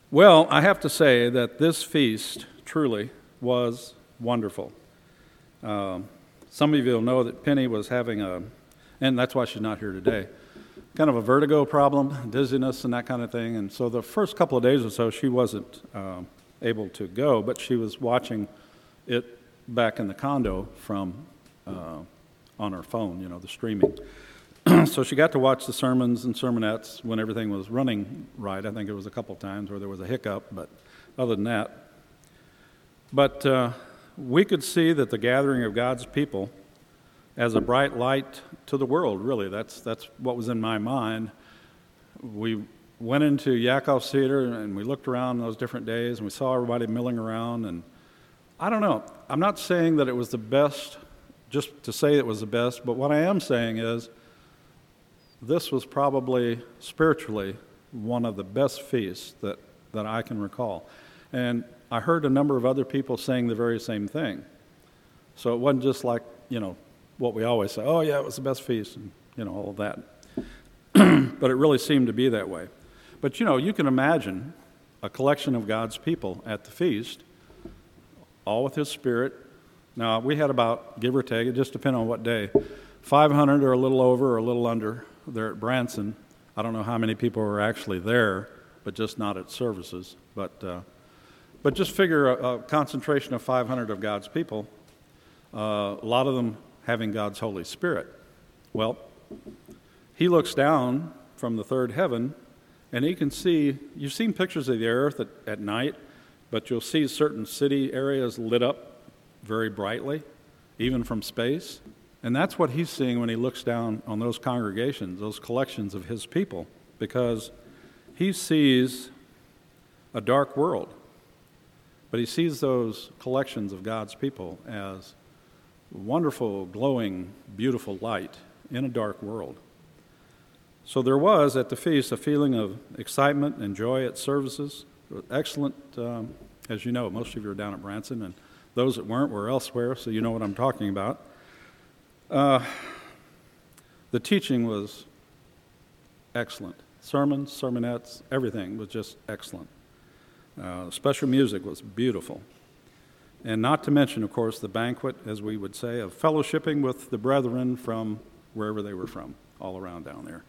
Well, I have to say that this feast truly was wonderful. Some of you will know that Penny was having and that's why she's not here today, kind of a vertigo problem, dizziness and that kind of thing. And so the first couple of days or so, she wasn't able to go, but she was watching it back in the condo from on her phone, the streaming. So she got to watch the sermons and sermonettes when everything was running right. I think it was a couple times where there was a hiccup, but other than that. But we could see that the gathering of God's people as a bright light to the world, really. That's what was in my mind. We went into Yakov's Theater and we looked around those different days and we saw everybody milling around. And I don't know. I'm not saying that it was the best, just to say it was the best, but what I am saying is this was probably spiritually one of the best feasts that I can recall. And I heard a number of other people saying the very same thing. So it wasn't just like, what we always say, oh yeah, it was the best feast, and all of that. But it really seemed to be that way. But you can imagine a collection of God's people at the feast, all with His Spirit. Now, we had about, give or take, it just depended on what day, 500 or a little over or a little under there at Branson. I don't know how many people were actually there, but just not at services. But just figure a concentration of 500 of God's people, a lot of them having God's Holy Spirit. Well, He looks down from the third heaven, and He can see, you've seen pictures of the earth at night, but you'll see certain city areas lit up very brightly, even from space. And that's what He's seeing when He looks down on those congregations, those collections of His people, because He sees a dark world. But He sees those collections of God's people as wonderful, glowing, beautiful light in a dark world. So there was at the feast a feeling of excitement and joy at services. Excellent, as you know, most of you are down at Branson, and those that weren't were elsewhere, so you know what I'm talking about. The teaching was excellent. Sermons, sermonettes, everything was just excellent. Special music was beautiful. And not to mention, of course, the banquet, as we would say, of fellowshipping with the brethren from wherever they were from, all around down there.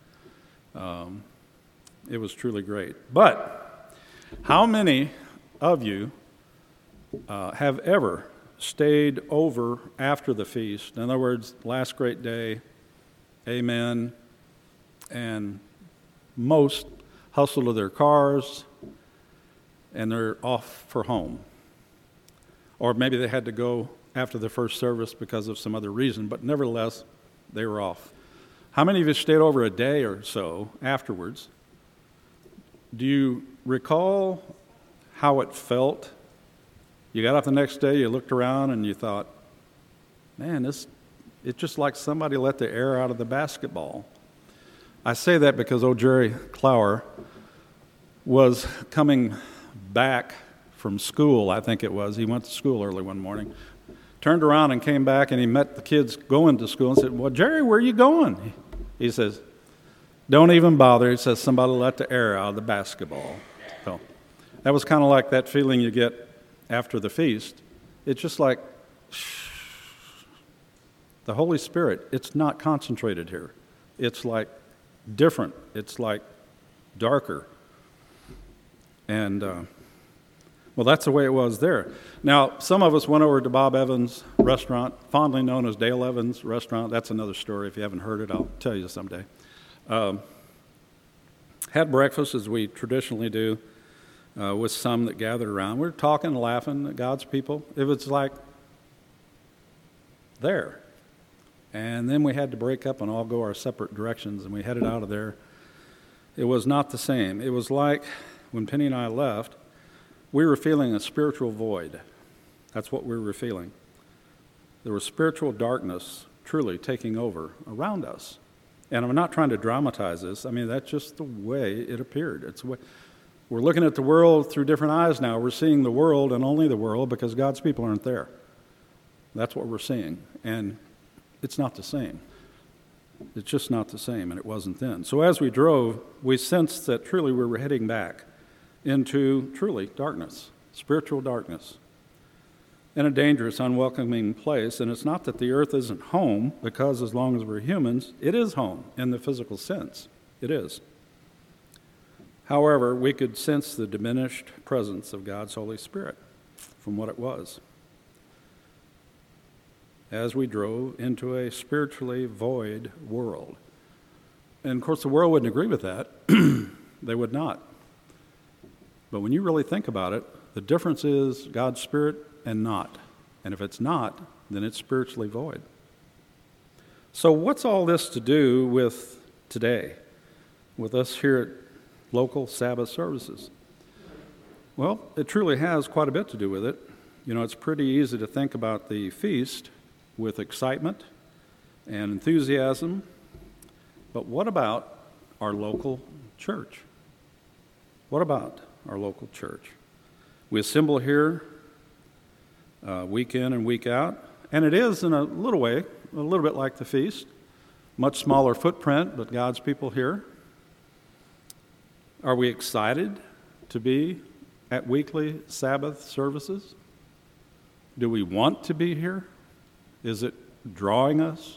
It was truly great. But how many of you have ever stayed over after the feast? In other words, last great day, amen, and most hustle to their cars, and they're off for home. Or maybe they had to go after the first service because of some other reason, but nevertheless, they were off. How many of you stayed over a day or so afterwards? Do you recall how it felt? You got up the next day, you looked around, and you thought, man, it's just like somebody let the air out of the basketball. I say that because old Jerry Clower was coming back from school, I think it was. He went to school early one morning, turned around and came back, and he met the kids going to school and said, well, Jerry, where are you going? He says, don't even bother. He says, somebody let the air out of the basketball. So that was kind of like that feeling you get after the feast. It's just like, the Holy Spirit, it's not concentrated here. It's like different. It's like darker. And, well, that's the way it was there. Now, some of us went over to Bob Evans' restaurant, fondly known as Dale Evans' restaurant. That's another story. If you haven't heard it, I'll tell you someday. Had breakfast, as we traditionally do, with some that gathered around. We were talking, laughing, God's people. It was like there. And then we had to break up and all go our separate directions, and we headed out of there. It was not the same. It was like when Penny and I left, we were feeling a spiritual void. That's what we were feeling. There was spiritual darkness truly taking over around us. And I'm not trying to dramatize this. I mean, that's just the way it appeared. We're looking at the world through different eyes now. We're seeing the world and only the world because God's people aren't there. That's what we're seeing. And it's not the same. It's just not the same, and it wasn't then. So as we drove, we sensed that truly we were heading back. into truly darkness, spiritual darkness, in a dangerous, unwelcoming place. And it's not that the earth isn't home, because as long as we're humans, it is home in the physical sense. It is. However, we could sense the diminished presence of God's Holy Spirit from what it was as we drove into a spiritually void world. And of course, the world wouldn't agree with that. They would not. But when you really think about it, the difference is God's Spirit and not. And if it's not, then it's spiritually void. So what's all this to do with today, with us here at local Sabbath services? Well, it truly has quite a bit to do with it. You know, it's pretty easy to think about the feast with excitement and enthusiasm, but what about our local church? What about our local church? We assemble here week in and week out, and it is in a little way, a little bit like the feast, much smaller footprint, but God's people here. Are we excited to be at weekly Sabbath services? Do we want to be here? Is it drawing us?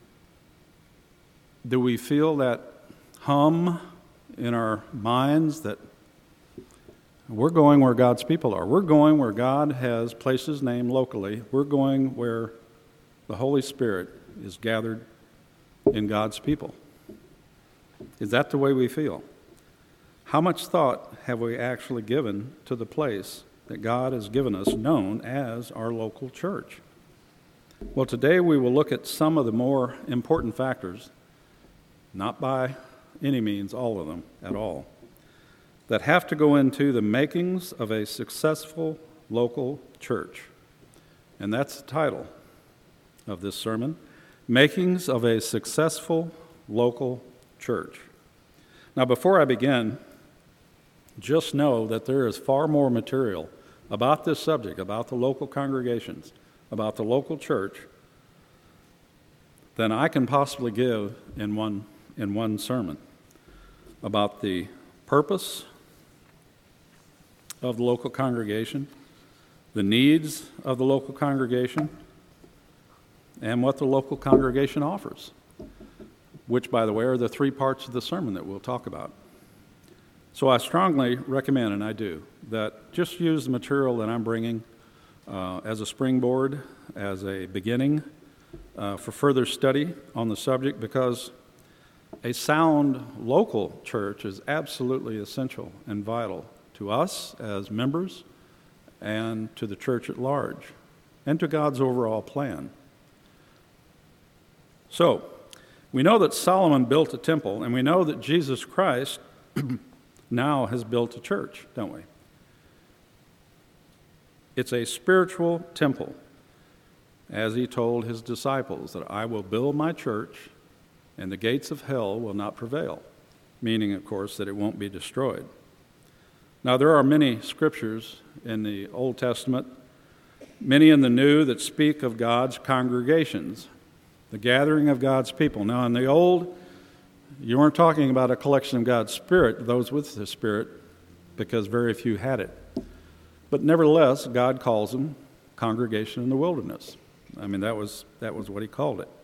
Do we feel that hum in our minds that we're going where God's people are? We're going where God has placed His name locally. We're going where the Holy Spirit is gathered in God's people. Is that the way we feel? How much thought have we actually given to the place that God has given us, known as our local church? Well, today we will look at some of the more important factors, not by any means all of them at all, that have to go into the makings of a successful local church. And that's the title of this sermon, Makings of a Successful Local Church. Now, before I begin, just know that there is far more material about this subject, about the local congregations, about the local church, than I can possibly give in one sermon, about the purpose of the local congregation, the needs of the local congregation, and what the local congregation offers, which, by the way, are the three parts of the sermon that we'll talk about. So I strongly recommend, and I do, that just use the material that I'm bringing as a springboard, as a beginning for further study on the subject, because a sound local church is absolutely essential and vital to us as members and to the church at large and to God's overall plan. So, we know that Solomon built a temple, and we know that Jesus Christ now has built a church, don't we? It's a spiritual temple, as he told his disciples, that I will build my church and the gates of hell will not prevail, meaning, of course, that it won't be destroyed. Now, there are many scriptures in the Old Testament, many in the New, that speak of God's congregations, the gathering of God's people. Now, in the Old, you weren't talking about a collection of God's Spirit, those with the Spirit, because very few had it. But nevertheless, God calls them congregation in the wilderness. I mean, that was what he called it.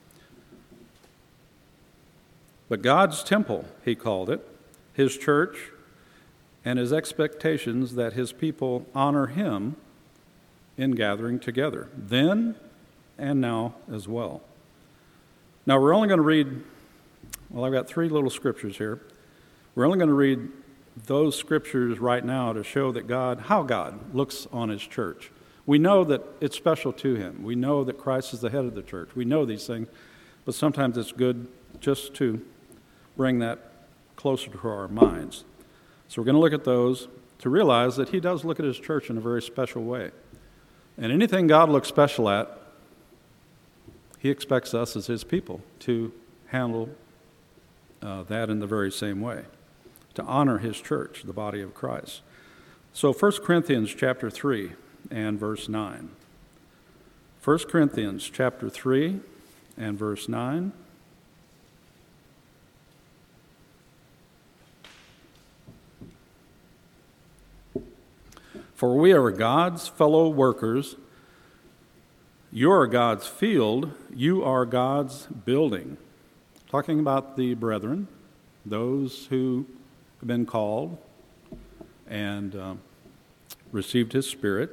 But God's temple, he called it, his church, and his expectations that his people honor him in gathering together, then and now as well. Now, we're only going to read, well, I've got three little scriptures here. We're only going to read those scriptures right now to show that how God looks on his church. We know that it's special to him. We know that Christ is the head of the church. We know these things, but sometimes it's good just to bring that closer to our minds. So we're going to look at those to realize that he does look at his church in a very special way. And anything God looks special at, he expects us as his people to handle that in the very same way, to honor his church, the body of Christ. So 1 Corinthians chapter 3 and verse 9. 1 Corinthians chapter 3 and verse 9. For we are God's fellow workers. You are God's field. You are God's building. Talking about the brethren, those who have been called and received his Spirit.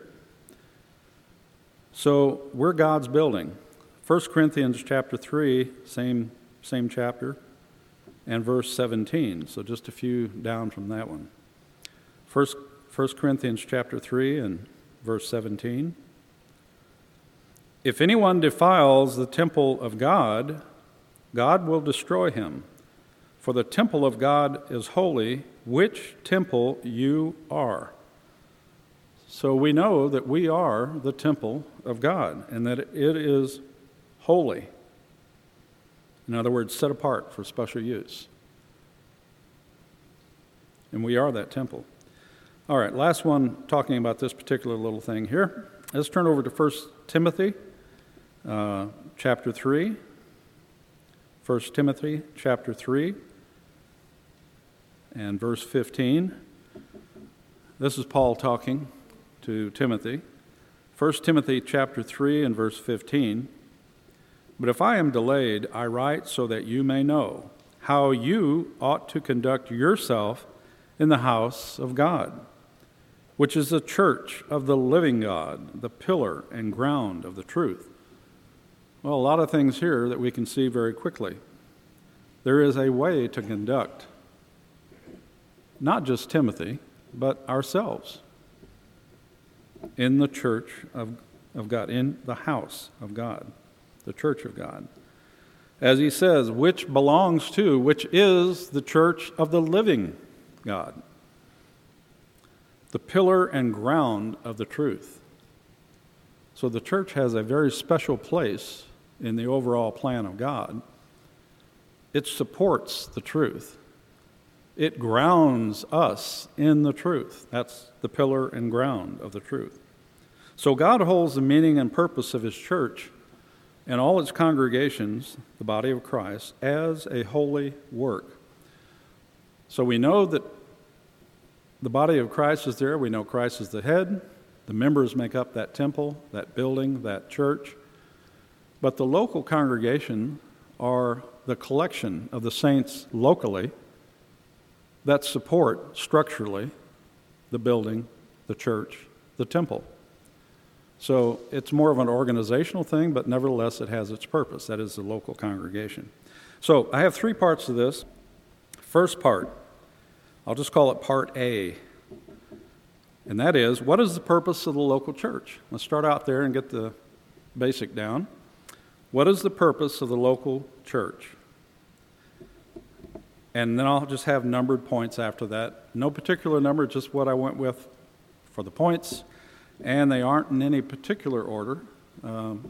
So we're God's building. 1 Corinthians chapter 3, same chapter, and verse 17. So just a few down from that one. 1 Corinthians chapter 3 and verse 17. If anyone defiles the temple of God, God will destroy him. For the temple of God is holy, which temple you are. So we know that we are the temple of God and that it is holy. In other words, set apart for special use. And we are that temple. All right, last one talking about this particular little thing here. Let's turn over to 1 Timothy chapter 3. 1 Timothy chapter 3 and verse 15. This is Paul talking to Timothy. 1 Timothy chapter 3 and verse 15. But if I am delayed, I write so that you may know how you ought to conduct yourself in the house of God, which is the church of the living God, the pillar and ground of the truth. Well, a lot of things here that we can see very quickly. There is a way to conduct not just Timothy, but ourselves in the church of God, in the house of God, the church of God. As he says, which belongs to, which is the church of the living God, the pillar and ground of the truth. So the church has a very special place in the overall plan of God. It supports the truth. It grounds us in the truth. That's the pillar and ground of the truth. So God holds the meaning and purpose of his church and all its congregations, the body of Christ, as a holy work. So we know that the body of Christ is there. We know Christ is the head. The members make up that temple, that building, that church. But the local congregation are the collection of the saints locally that support structurally the building, the church, the temple. So it's more of an organizational thing, but nevertheless it has its purpose. That is the local congregation. So I have three parts to this. First part, I'll just call it part A. And that is, what is the purpose of the local church? Let's start out there and get the basic down. What is the purpose of the local church? And then I'll just have numbered points after that. No particular number, just what I went with for the points. And they aren't in any particular order. The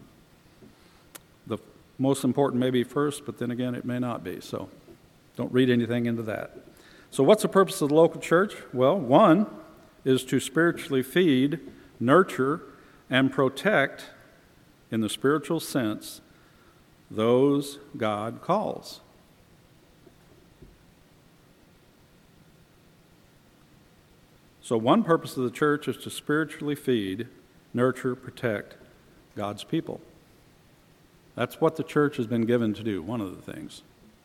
most important may be first, but then again, it may not be. So don't read anything into that. So what's the purpose of the local church? Well, one is to spiritually feed, nurture, and protect, in the spiritual sense, those God calls. So one purpose of the church is to spiritually feed, nurture, protect God's people. That's what the church has been given to do, one of the things.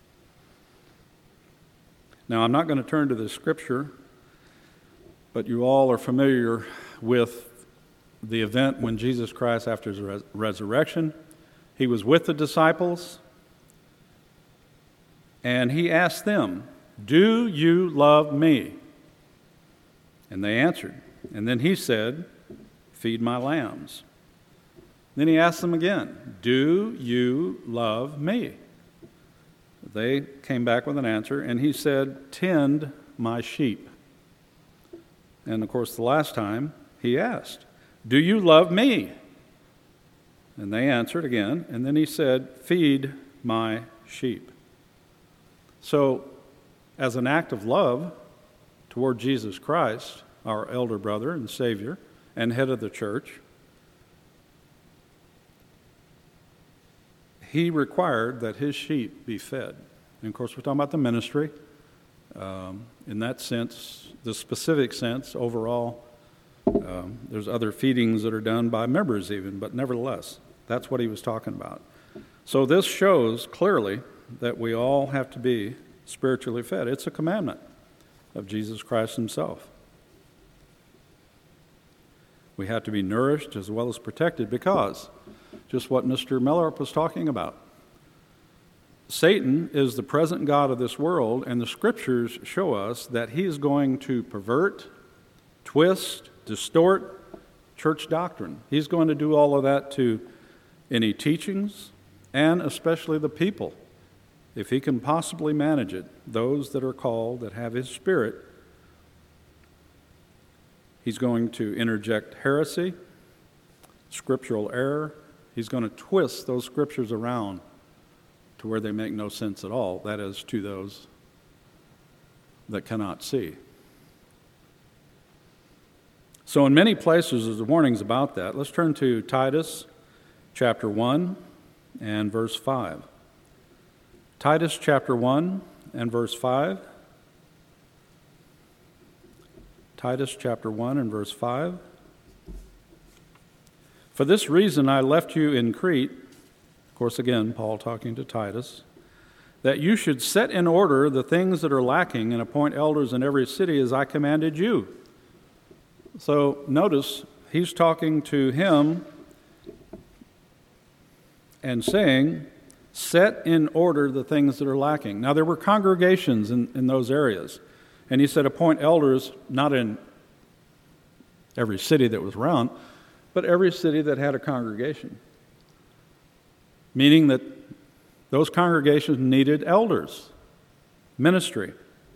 Now, I'm not going to turn to the scripture, but you all are familiar with the event when Jesus Christ, after his resurrection, he was with the disciples, and he asked them, "Do you love me?" And they answered. And then he said, "Feed my lambs." Then he asked them again, "Do you love me?" They came back with an answer, and he said, "Tend my sheep." And of course, the last time he asked, "Do you love me?" And they answered again, and then he said, "Feed my sheep." So, as an act of love toward Jesus Christ, our elder brother and Savior and head of the church, he required that his sheep be fed. And of course, we're talking about the ministry. In that sense, the specific sense, overall, There's other feedings that are done by members even, but nevertheless, that's what he was talking about. So this shows clearly that we all have to be spiritually fed. It's a commandment of Jesus Christ himself. We have to be nourished as well as protected because, just what Mr. Mellor was talking about, Satan is the present god of this world, and the scriptures show us that he is going to pervert, twist, distort church doctrine. He's going to do all of that to any teachings, and especially the people, if he can possibly manage it, those that are called, that have his spirit. He's going to interject heresy, scriptural error. He's going to twist those scriptures around to where they make no sense at all, that is, to those that cannot see. So in many places there's warnings about that. Let's turn to Titus chapter 1 and verse 5. Titus chapter 1 and verse 5. Titus chapter 1 and verse 5. For this reason I left you in Crete, of course again Paul talking to Titus, that you should set in order the things that are lacking and appoint elders in every city as I commanded you. So notice he's talking to him and saying, set in order the things that are lacking. Now there were congregations in those areas. And he said, appoint elders, not in every city that was around, but every city that had a congregation. Meaning that those congregations needed elders, ministry,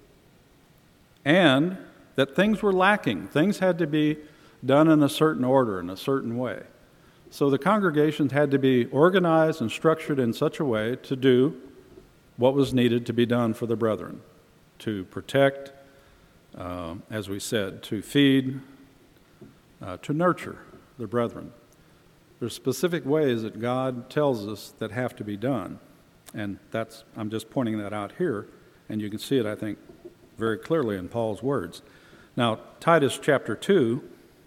and that things were lacking. Things had to be done in a certain order, in a certain way. So the congregations had to be organized and structured in such a way to do what was needed to be done for the brethren, to protect, as we said, to feed, to nurture the brethren. There's specific ways that God tells us that have to be done, and I'm just pointing that out here, and you can see it, I think, very clearly in Paul's words. Now, Titus chapter 2,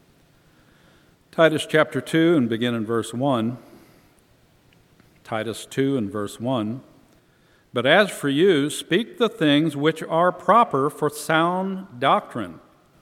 and begin in verse 1. Titus 2 and verse 1. But as for you, speak the things which are proper for sound doctrine.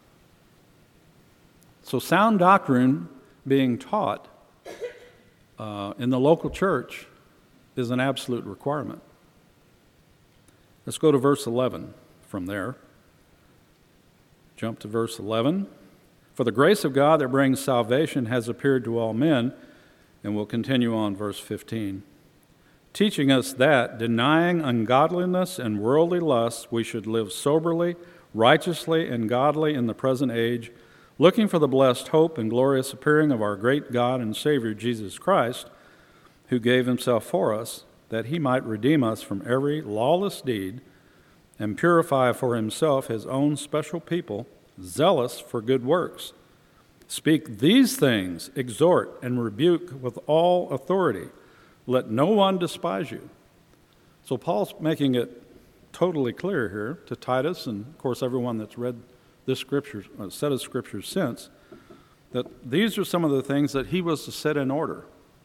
So sound doctrine being taught in the local church is an absolute requirement. Let's go to verse 11 from there. Jump to verse 11. For the grace of God that brings salvation has appeared to all men, and we'll continue on verse 15. Teaching us that, denying ungodliness and worldly lusts, we should live soberly, righteously, and godly in the present age, looking for the blessed hope and glorious appearing of our great God and Savior Jesus Christ, who gave himself for us, that he might redeem us from every lawless deed and purify for himself his own special people, zealous for good works. Speak these things, exhort and rebuke with all authority. Let no one despise you. So Paul's making it totally clear here to Titus, and of course everyone that's read this scripture, set of scriptures since, that these are some of the things that he was to set in order.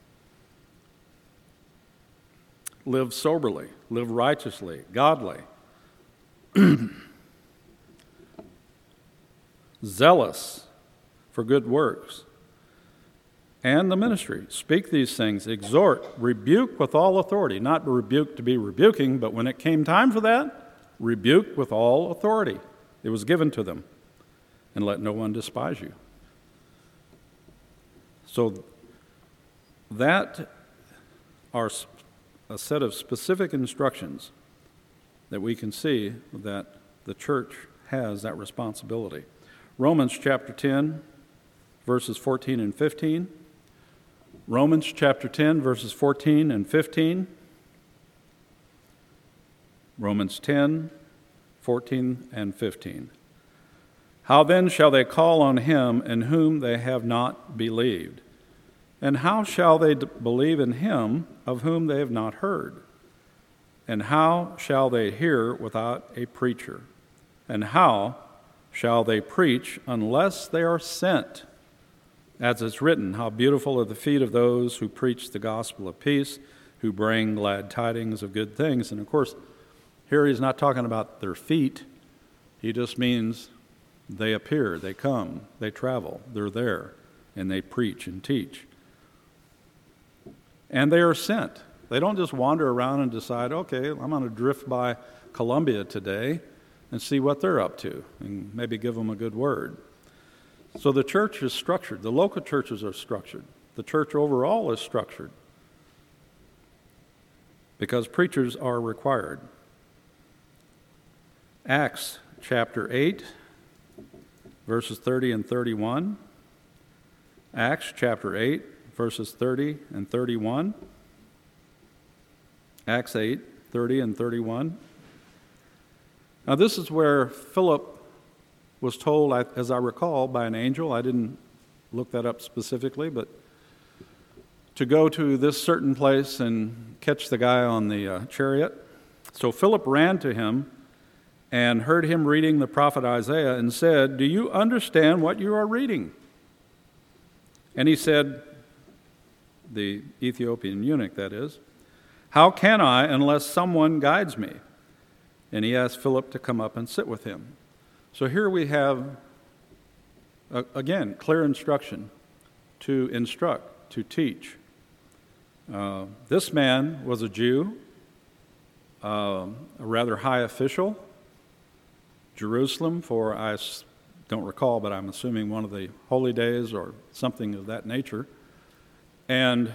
Live soberly, live righteously, godly, zealous for good works, and the ministry. Speak these things, exhort, rebuke with all authority. Not rebuke to be rebuking, but when it came time for that, rebuke with all authority. It was given to them. And let no one despise you. So that are a set of specific instructions that we can see that the church has that responsibility. Romans chapter 10, verses 14 and 15. Romans chapter 10, verses 14 and 15. Romans 10, 14 and 15. How then shall they call on him in whom they have not believed? And how shall they believe in him of whom they have not heard? And how shall they hear without a preacher? And how shall they preach unless they are sent. As it's written, how beautiful are the feet of those who preach the gospel of peace, who bring glad tidings of good things. And of course, here he's not talking about their feet. He just means they appear, they come, they travel, they're there, and they preach and teach. And they are sent. They don't just wander around and decide, okay, I'm going to drift by Columbia today and see what they're up to, and maybe give them a good word. So the church is structured. The local churches are structured. The church overall is structured because preachers are required. Acts chapter 8, verses 30 and 31. Acts chapter 8, verses 30 and 31. Acts 8, 30 and 31. Now this is where Philip was told, as I recall, by an angel. I didn't look that up specifically, but to go to this certain place and catch the guy on the chariot. So Philip ran to him and heard him reading the prophet Isaiah and said, "Do you understand what you are reading?" And he said, the Ethiopian eunuch, that is, "How can I unless someone guides me?" And he asked Philip to come up and sit with him. So here we have, again, clear instruction to instruct, to teach. This man was a Jew, a rather high official. Jerusalem for, I don't recall, but I'm assuming one of the holy days or something of that nature. And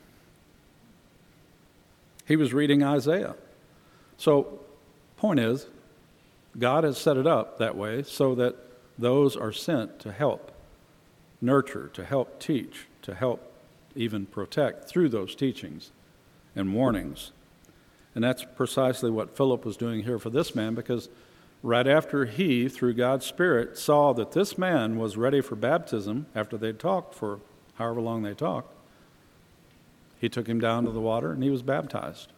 he was reading Isaiah. So, point is, God has set it up that way so that those are sent to help nurture, to help teach, to help even protect through those teachings and warnings. And that's precisely what Philip was doing here for this man, because right after he, through God's Spirit, saw that this man was ready for baptism, after they'd talked for however long they talked, he took him down to the water and he was baptized.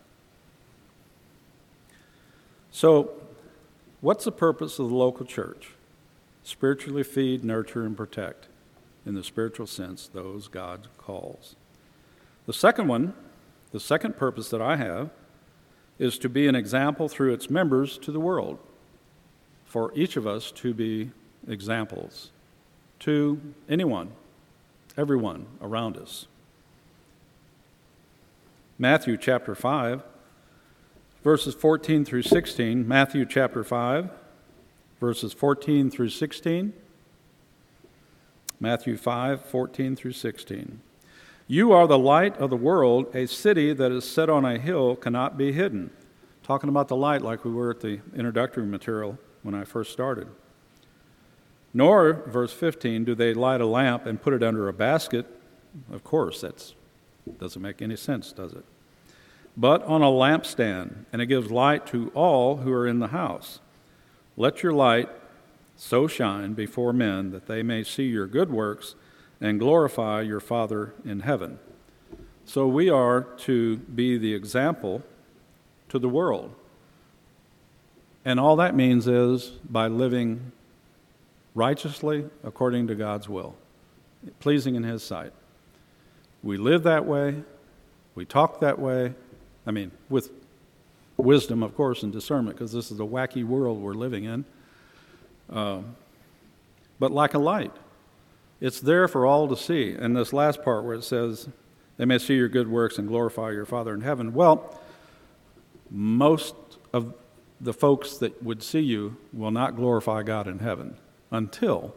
So, what's the purpose of the local church? Spiritually feed, nurture, and protect, in the spiritual sense, those God calls. The second purpose that I have, is to be an example through its members to the world. For each of us to be examples to anyone, everyone around us. Matthew chapter 5, verses 14 through 16. Matthew chapter 5, verses 14 through 16. Matthew 5, 14 through 16. You are the light of the world. A city that is set on a hill cannot be hidden. Talking about the light like we were at the introductory material when I first started. Nor, verse 15, do they light a lamp and put it under a basket. Of course, that doesn't make any sense, does it? But on a lampstand, and it gives light to all who are in the house. Let your light so shine before men that they may see your good works and glorify your Father in heaven. So we are to be the example to the world. And all that means is by living righteously according to God's will, pleasing in His sight. We live that way, we talk that way, with wisdom, of course, and discernment, because this is a wacky world we're living in. But like a light, it's there for all to see. And this last part where it says, they may see your good works and glorify your Father in heaven. Well, most of the folks that would see you will not glorify God in heaven until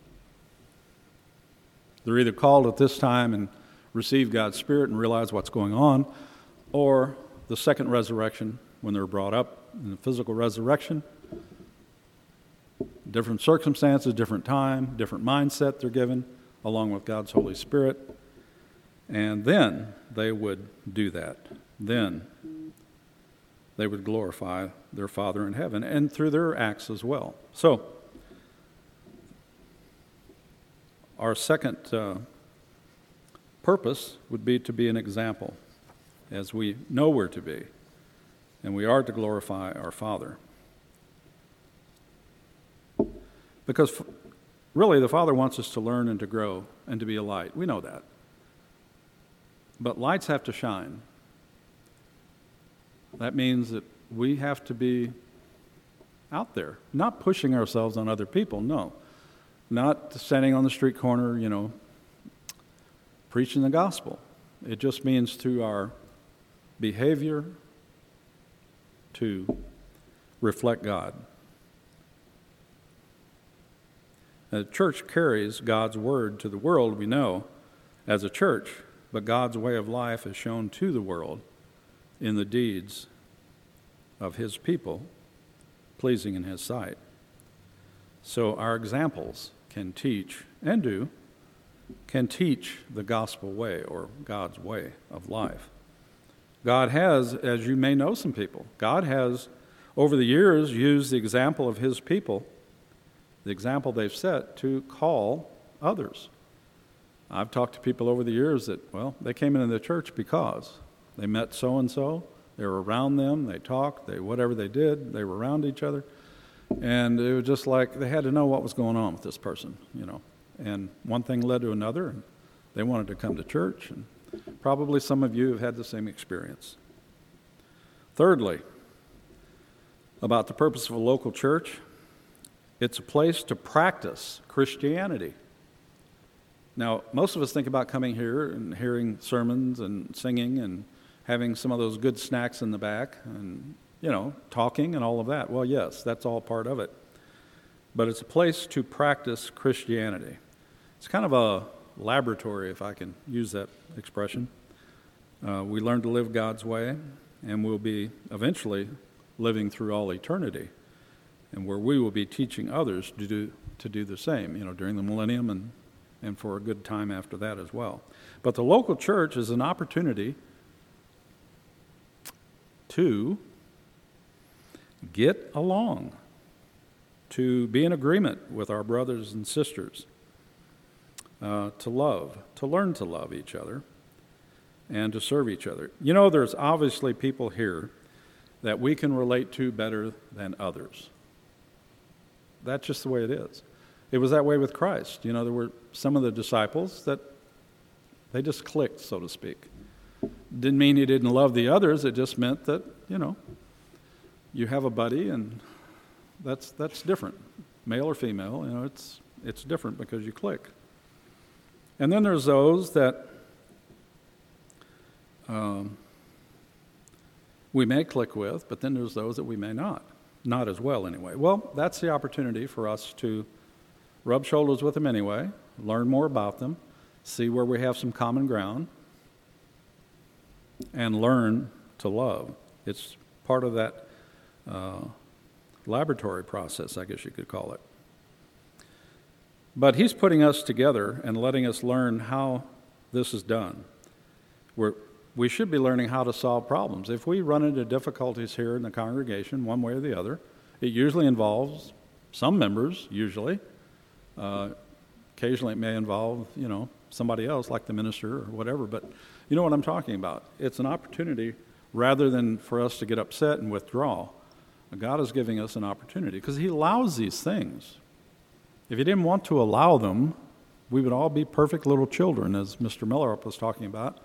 they're either called at this time and receive God's Spirit and realize what's going on, or the second resurrection when they're brought up in the physical resurrection. Different circumstances, different time, different mindset they're given, along with God's Holy Spirit. And then they would do that. Then they would glorify their Father in heaven, and through their acts as well. So, our second purpose would be to be an example, as we know we're to be, and we are to glorify our Father. Because really, the Father wants us to learn and to grow and to be a light. We know that. But lights have to shine. That means that we have to be out there, not pushing ourselves on other people, no. Not standing on the street corner, preaching the gospel. It just means through our behavior to reflect God. The church carries God's word to the world, we know, as a church, but God's way of life is shown to the world in the deeds of his people, pleasing in his sight. So our examples can teach, and can teach the gospel way or God's way of life. God has, as you may know some people, God has over the years used the example of his people, the example they've set, to call others. I've talked to people over the years that, they came into the church because they met so-and-so, they were around them, they talked, whatever they did, they were around each other. And it was just like they had to know what was going on with this person, And one thing led to another, and they wanted to come to church. And probably some of you have had the same experience. Thirdly, about the purpose of a local church, it's a place to practice Christianity. Now, most of us think about coming here and hearing sermons and singing and having some of those good snacks in the back and, talking and all of that. Well, yes, that's all part of it. But it's a place to practice Christianity. It's kind of a laboratory, if I can use that expression. We learn to live God's way, and we'll be eventually living through all eternity, and where we will be teaching others to do the same, during the millennium and for a good time after that as well. But the local church is an opportunity to get along, to be in agreement with our brothers and sisters, to learn to love each other, and to serve each other. There's obviously people here that we can relate to better than others. That's just the way it is. It was that way with Christ. There were some of the disciples that they just clicked, so to speak. Didn't mean he didn't love the others. It just meant that, you have a buddy, and that's different. Male or female, it's different because you click. And then there's those that we may click with, but then there's those that we may not as well anyway. Well, that's the opportunity for us to rub shoulders with them anyway, learn more about them, see where we have some common ground, and learn to love. It's part of that laboratory process, I guess you could call it. But he's putting us together and letting us learn how this is done. We should be learning how to solve problems. If we run into difficulties here in the congregation, one way or the other, it usually involves some members, usually. Occasionally it may involve, somebody else like the minister or whatever, but you know what I'm talking about. It's an opportunity rather than for us to get upset and withdraw. God is giving us an opportunity because he allows these things. If he didn't want to allow them, we would all be perfect little children, as Mr. Miller was talking about.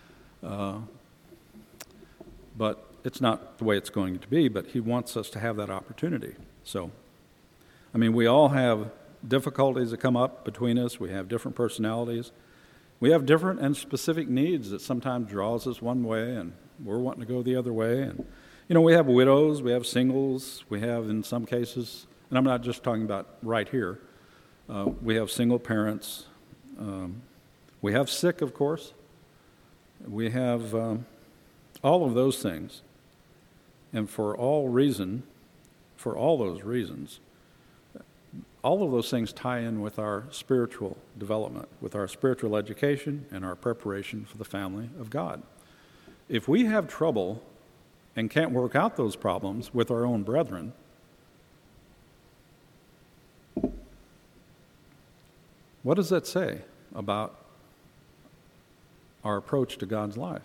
But it's not the way it's going to be, but he wants us to have that opportunity. So, we all have difficulties that come up between us. We have different personalities. We have different and specific needs that sometimes draws us one way, and we're wanting to go the other way. And, we have widows, we have singles, we have, in some cases, and I'm not just talking about right here, we have single parents. We have sick, of course. We have all of those things. And for all those reasons, all of those things tie in with our spiritual development, with our spiritual education and our preparation for the family of God. If we have trouble and can't work out those problems with our own brethren, what does that say about our approach to God's life?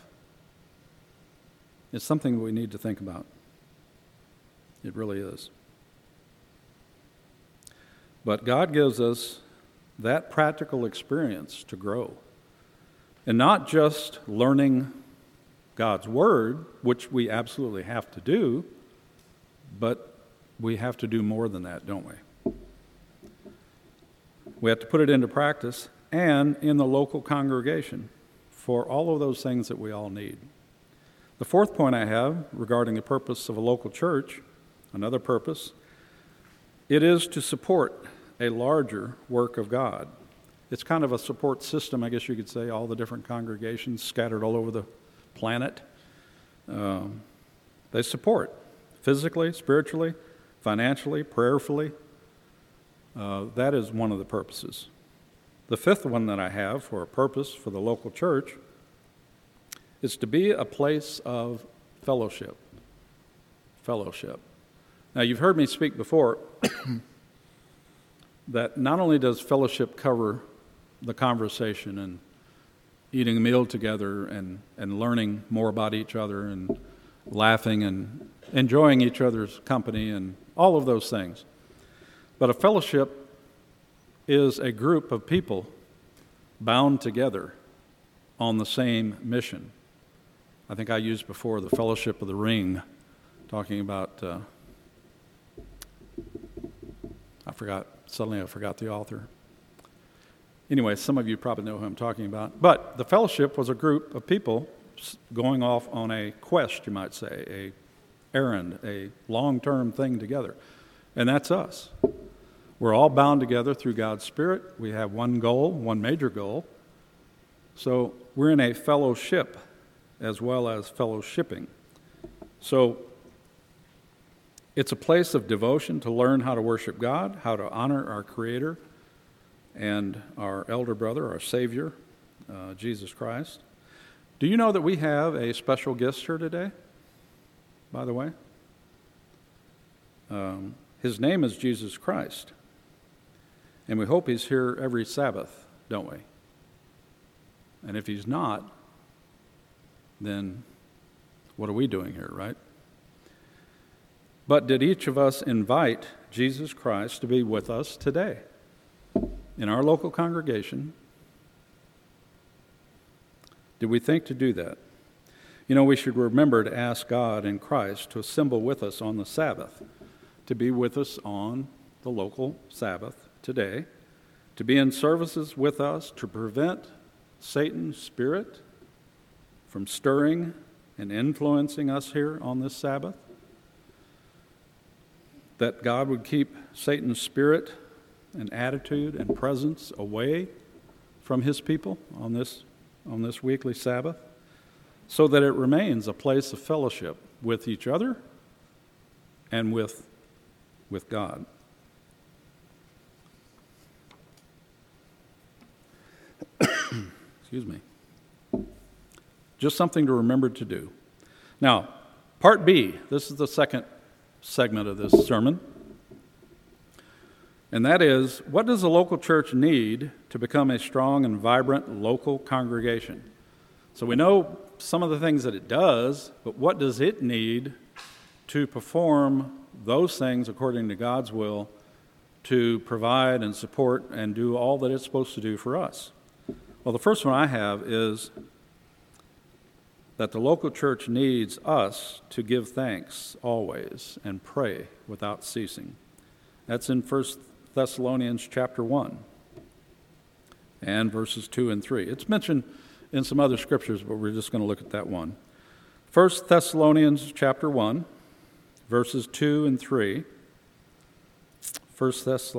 It's something we need to think about. It really is. But God gives us that practical experience to grow. And not just learning God's Word, which we absolutely have to do, but we have to do more than that, don't we? We have to put it into practice and in the local congregation for all of those things that we all need. The fourth point I have regarding the purpose of a local church, another purpose, it is to support a larger work of God. It's kind of a support system, I guess you could say, all the different congregations scattered all over the planet. They support physically, spiritually, financially, prayerfully. That is one of the purposes. The fifth one that I have for a purpose for the local church is to be a place of fellowship. Fellowship. Now, you've heard me speak before that not only does fellowship cover the conversation and eating a meal together and learning more about each other and laughing and enjoying each other's company and all of those things, but a fellowship is a group of people bound together on the same mission. I think I used before the Fellowship of the Ring, talking about, I forgot the author. Anyway, some of you probably know who I'm talking about. But the fellowship was a group of people going off on a quest, you might say, a errand, a long-term thing together. And that's us. We're all bound together through God's Spirit. We have one goal, one major goal. So we're in a fellowship as well as fellowshipping. So it's a place of devotion to learn how to worship God, how to honor our Creator and our elder brother, our Savior, Jesus Christ. Do you know that we have a special guest here today, by the way? His name is Jesus Christ. And we hope he's here every Sabbath, don't we? And if he's not, then what are we doing here, right? But did each of us invite Jesus Christ to be with us today in our local congregation? Did we think to do that? You know, we should remember to ask God and Christ to assemble with us on the Sabbath, to be with us on the local Sabbath today, to be in services with us to prevent Satan's spirit from stirring and influencing us here on this Sabbath, that God would keep Satan's spirit and attitude and presence away from his people on this weekly Sabbath, so that it remains a place of fellowship with each other and with God. Excuse me. Just something to remember to do. Now, part B, this is the second segment of this sermon. And that is, what does a local church need to become a strong and vibrant local congregation? So we know some of the things that it does, but what does it need to perform those things according to God's will to provide and support and do all that it's supposed to do for us? Well, the first one I have is that the local church needs us to give thanks always and pray without ceasing. That's in 1 Thessalonians chapter 1 and verses 2 and 3. It's mentioned in some other scriptures, but we're just going to look at that one. 1 Thessalonians chapter 1, verses 2 and 3. 1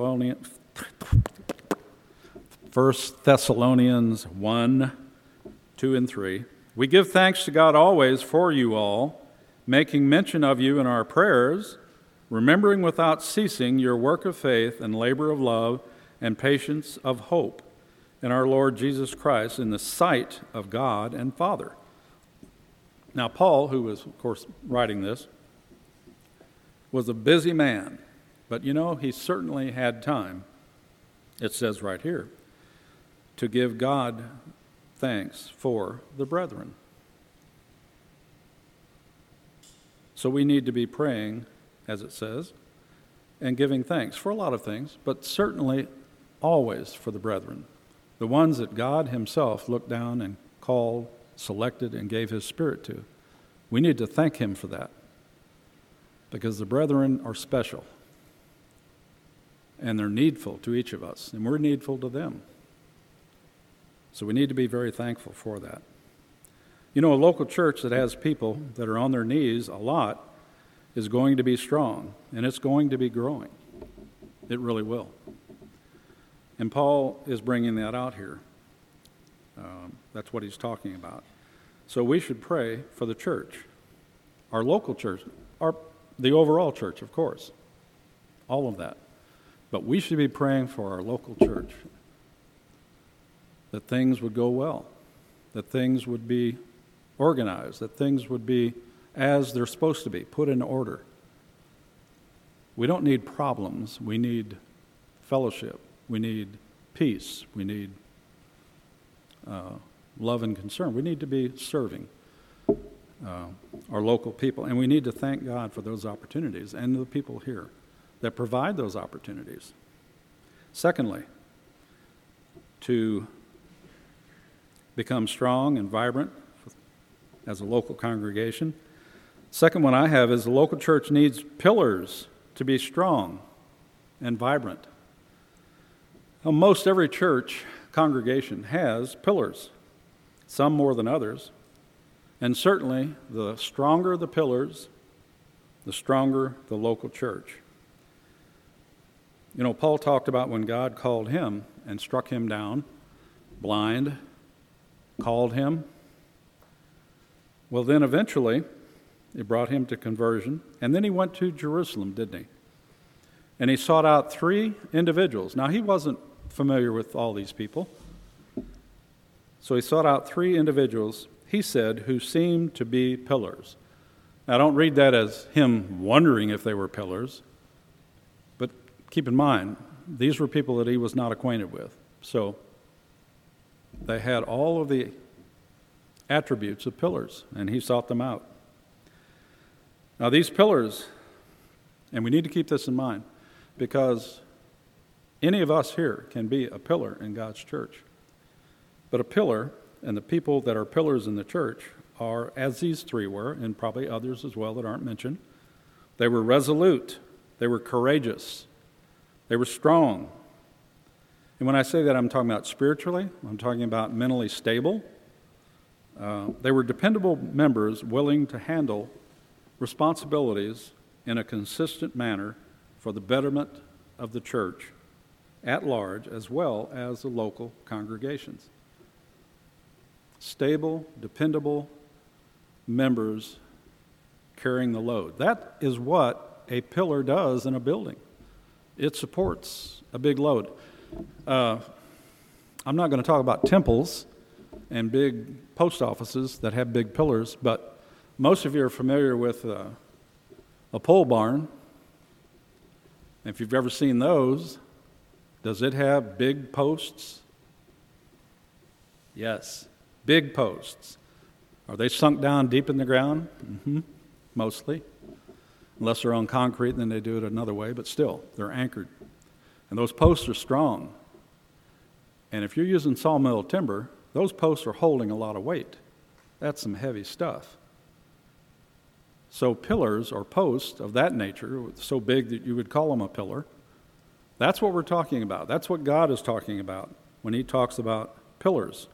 Thessalonians 1, 2 and 3. We give thanks to God always for you all, making mention of you in our prayers, remembering without ceasing your work of faith and labor of love and patience of hope in our Lord Jesus Christ in the sight of God and Father. Now, Paul, who was, of course, writing this, was a busy man, but you know, he certainly had time, it says right here, to give God thanks for the brethren. So we need to be praying, as it says, and giving thanks for a lot of things, but certainly always for the brethren, the ones that God himself looked down and called, selected, and gave his Spirit to. We need to thank him for that, because the brethren are special, and they're needful to each of us, and we're needful to them. So we need to be very thankful for that. You know, a local church that has people that are on their knees a lot is going to be strong, and it's going to be growing. It really will. And Paul is bringing that out here. That's what he's talking about. So we should pray for the church, our local church, the overall church, of course, all of that. But we should be praying for our local church, that things would go well, that things would be organized, that things would be as they're supposed to be, put in order. We don't need problems. We need fellowship. We need peace. We need love and concern. We need to be serving our local people. And we need to thank God for those opportunities and the people here that provide those opportunities. Secondly, to become strong and vibrant as a local congregation. Second one I have is the local church needs pillars to be strong and vibrant. Well, most every church congregation has pillars, some more than others. And certainly, the stronger the pillars, the stronger the local church. You know, Paul talked about when God called him and struck him down, blind, called him. Well, then eventually, it brought him to conversion. And then he went to Jerusalem, didn't he? And he sought out 3 individuals. Now, he wasn't familiar with all these people. So he sought out 3 individuals, he said, who seemed to be pillars. Now, don't read that as him wondering if they were pillars. But keep in mind, these were people that he was not acquainted with. So they had all of the attributes of pillars, and he sought them out. Now, these pillars, and we need to keep this in mind, because any of us here can be a pillar in God's church. But a pillar, and the people that are pillars in the church are, as these 3 were, and probably others as well that aren't mentioned, they were resolute, they were courageous, they were strong. And when I say that, I'm talking about spiritually, I'm talking about mentally stable. They were dependable members willing to handle responsibilities in a consistent manner for the betterment of the church at large, as well as the local congregations. Stable, dependable members carrying the load. That is what a pillar does in a building. It supports a big load. I'm not going to talk about temples and big post offices that have big pillars, but most of you are familiar with a pole barn. If you've ever seen those, does it have big posts? Yes, big posts. Are they sunk down deep in the ground? Mm-hmm. Mostly. Unless they're on concrete, then they do it another way, but still, they're anchored. And those posts are strong. And if you're using sawmill timber, those posts are holding a lot of weight. That's some heavy stuff. So pillars or posts of that nature, so big that you would call them a pillar, that's what we're talking about. That's what God is talking about when he talks about pillars.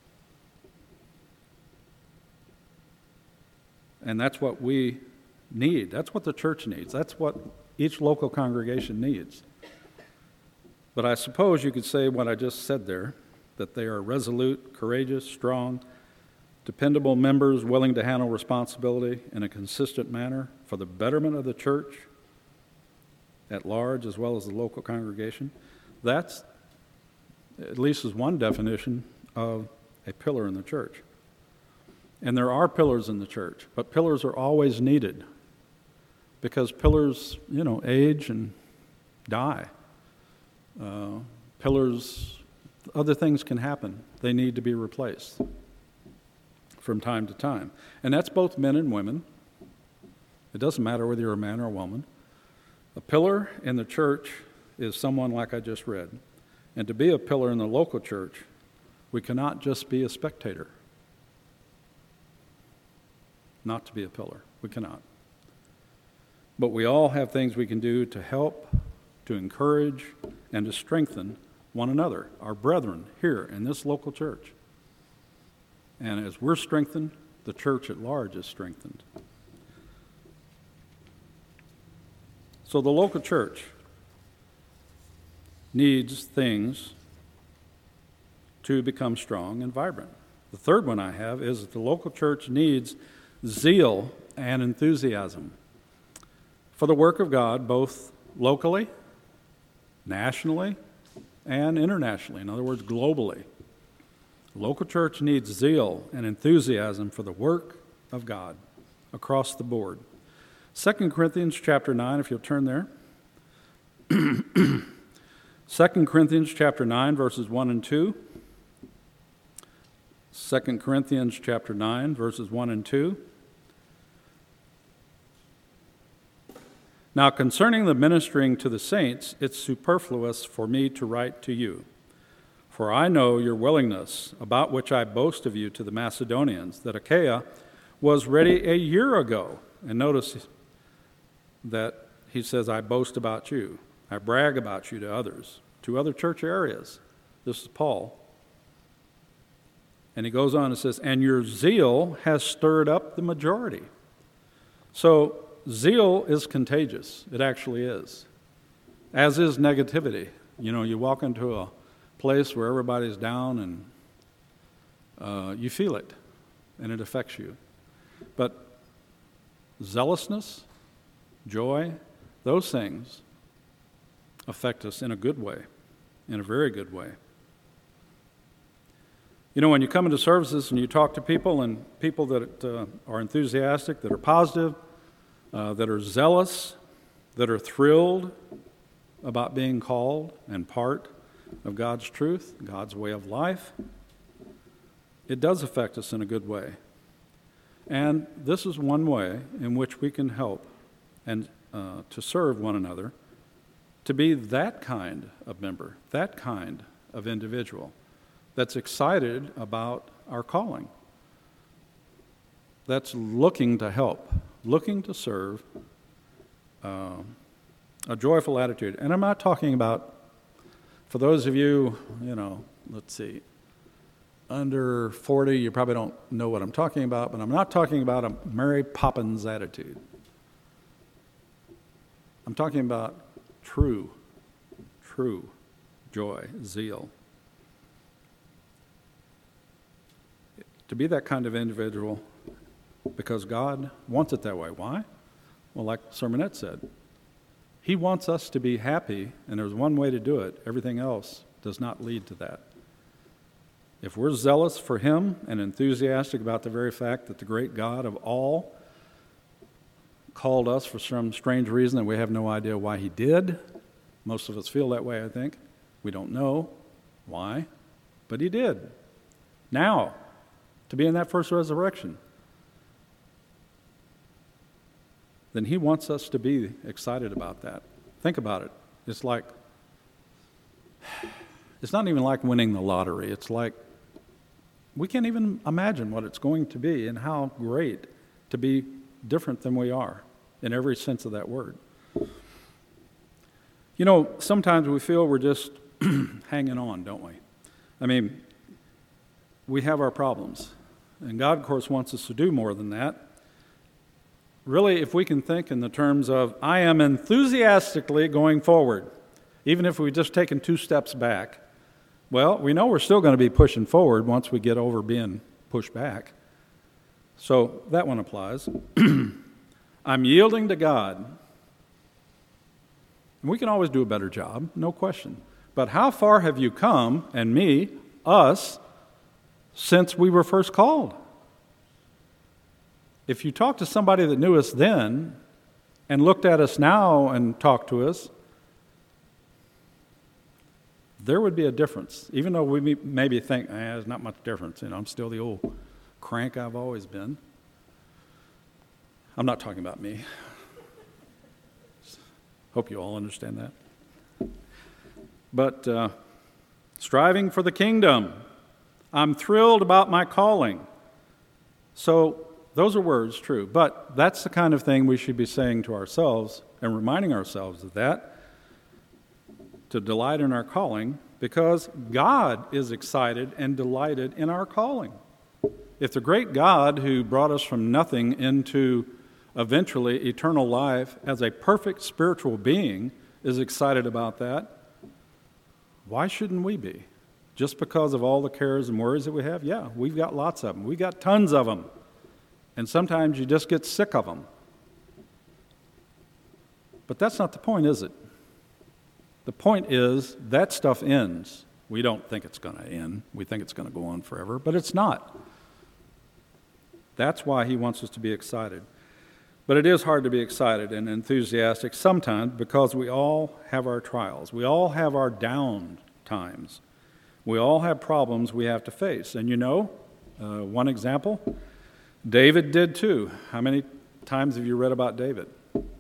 And that's what we need. That's what the church needs. That's what each local congregation needs. But I suppose you could say what I just said there, that they are resolute, courageous, strong, dependable members willing to handle responsibility in a consistent manner for the betterment of the church at large as well as the local congregation. That's, at least is one definition of a pillar in the church. And there are pillars in the church, but pillars are always needed because pillars, age and die. Pillars, other things can happen. They need to be replaced from time to time. And that's both men and women. It doesn't matter whether you're a man or a woman. A pillar in the church is someone like I just read. And to be a pillar in the local church, we cannot just be a spectator. Not to be a pillar. We cannot. But we all have things we can do to help, to encourage, and to strengthen one another, our brethren here in this local church. And as we're strengthened, the church at large is strengthened. So the local church needs things to become strong and vibrant. The third one I have is that the local church needs zeal and enthusiasm for the work of God, both locally, nationally, and internationally. In other words, globally. The local church needs zeal and enthusiasm for the work of God across the board. 2 Corinthians chapter 9, if you'll turn there. 2 Corinthians chapter 9, verses 1 and 2. 2 Corinthians chapter 9, verses 1 and 2. Now concerning the ministering to the saints, it's superfluous for me to write to you. For I know your willingness, about which I boast of you to the Macedonians, that Achaia was ready a year ago. And notice that he says, I boast about you. I brag about you to others, to other church areas. This is Paul. And he goes on and says, and your zeal has stirred up the majority. So zeal is contagious. It actually is. As is negativity. You know, you walk into a place where everybody's down and you feel it, and it affects you. But zealousness, joy, those things affect us in a good way, in a very good way. You know, when you come into services and you talk to people, and people that are enthusiastic, that are positive, that are zealous, that are thrilled about being called and part of God's truth, God's way of life, it does affect us in a good way. And this is one way in which we can help and to serve one another, to be that kind of member, that kind of individual that's excited about our calling, that's looking to help, looking to serve, a joyful attitude. And I'm not talking about, for those of you, let's see, under 40, you probably don't know what I'm talking about, but I'm not talking about a Mary Poppins attitude. I'm talking about true joy, zeal. To be that kind of individual because God wants it that way. Why? Well, like Sermonette said, He wants us to be happy, and there's one way to do it. Everything else does not lead to that. If we're zealous for Him and enthusiastic about the very fact that the great God of all called us for some strange reason that we have no idea why He did, most of us feel that way, I think. We don't know why, but He did. Now, to be in that first resurrection, then He wants us to be excited about that. Think about it. It's not even like winning the lottery. It's like, we can't even imagine what it's going to be and how great to be different than we are in every sense of that word. You know, sometimes we feel we're just hanging on, don't we? I mean, we have our problems. And God, of course, wants us to do more than that. Really, if we can think in the terms of, I am enthusiastically going forward, even if we've just taken 2 steps back, well, we know we're still going to be pushing forward once we get over being pushed back. So that one applies. I'm yielding to God. And we can always do a better job, no question. But how far have you come, and me, us, since we were first called? If you talk to somebody that knew us then and looked at us now and talked to us, there would be a difference. Even though we maybe think, there's not much difference. I'm still the old crank I've always been. I'm not talking about me. Hope you all understand that. But striving for the kingdom. I'm thrilled about my calling. So those are words, true. But that's the kind of thing we should be saying to ourselves and reminding ourselves of that, to delight in our calling, because God is excited and delighted in our calling. If the great God who brought us from nothing into eventually eternal life as a perfect spiritual being is excited about that, why shouldn't we be? Just because of all the cares and worries that we have? Yeah, we've got lots of them. We've got tons of them. And sometimes you just get sick of them. But that's not the point, is it? The point is that stuff ends. We don't think it's going to end. We think it's going to go on forever, but it's not. That's why he wants us to be excited. But it is hard to be excited and enthusiastic sometimes because we all have our trials. We all have our down times. We all have problems we have to face. And one example, David did too. How many times have you read about David?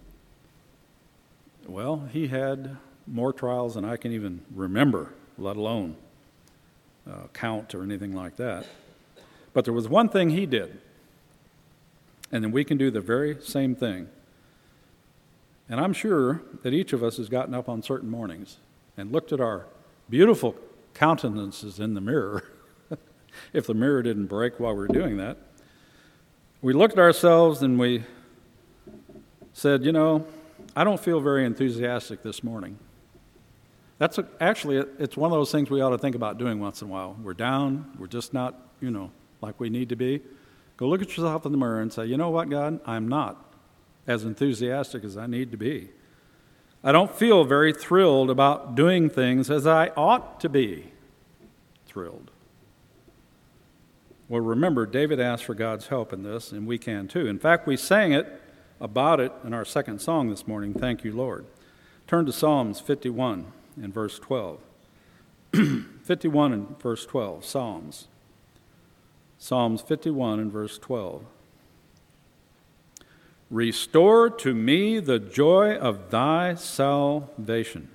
Well, he had more trials than I can even remember, let alone count or anything like that. But there was one thing he did. And then we can do the very same thing. And I'm sure that each of us has gotten up on certain mornings and looked at our beautiful countenances in the mirror, if the mirror didn't break while we were doing that. We looked at ourselves and we said, I don't feel very enthusiastic this morning. It's one of those things we ought to think about doing once in a while. We're down, we're just not, like we need to be. Go look at yourself in the mirror and say, you know what, God? I'm not as enthusiastic as I need to be. I don't feel very thrilled about doing things as I ought to be thrilled. Well, remember, David asked for God's help in this, and we can too. In fact, we sang about it in our second song this morning, Thank You, Lord. Turn to Psalms 51 and verse 12. 51 and verse 12, Psalms 51 and verse 12. Restore to me the joy of thy salvation.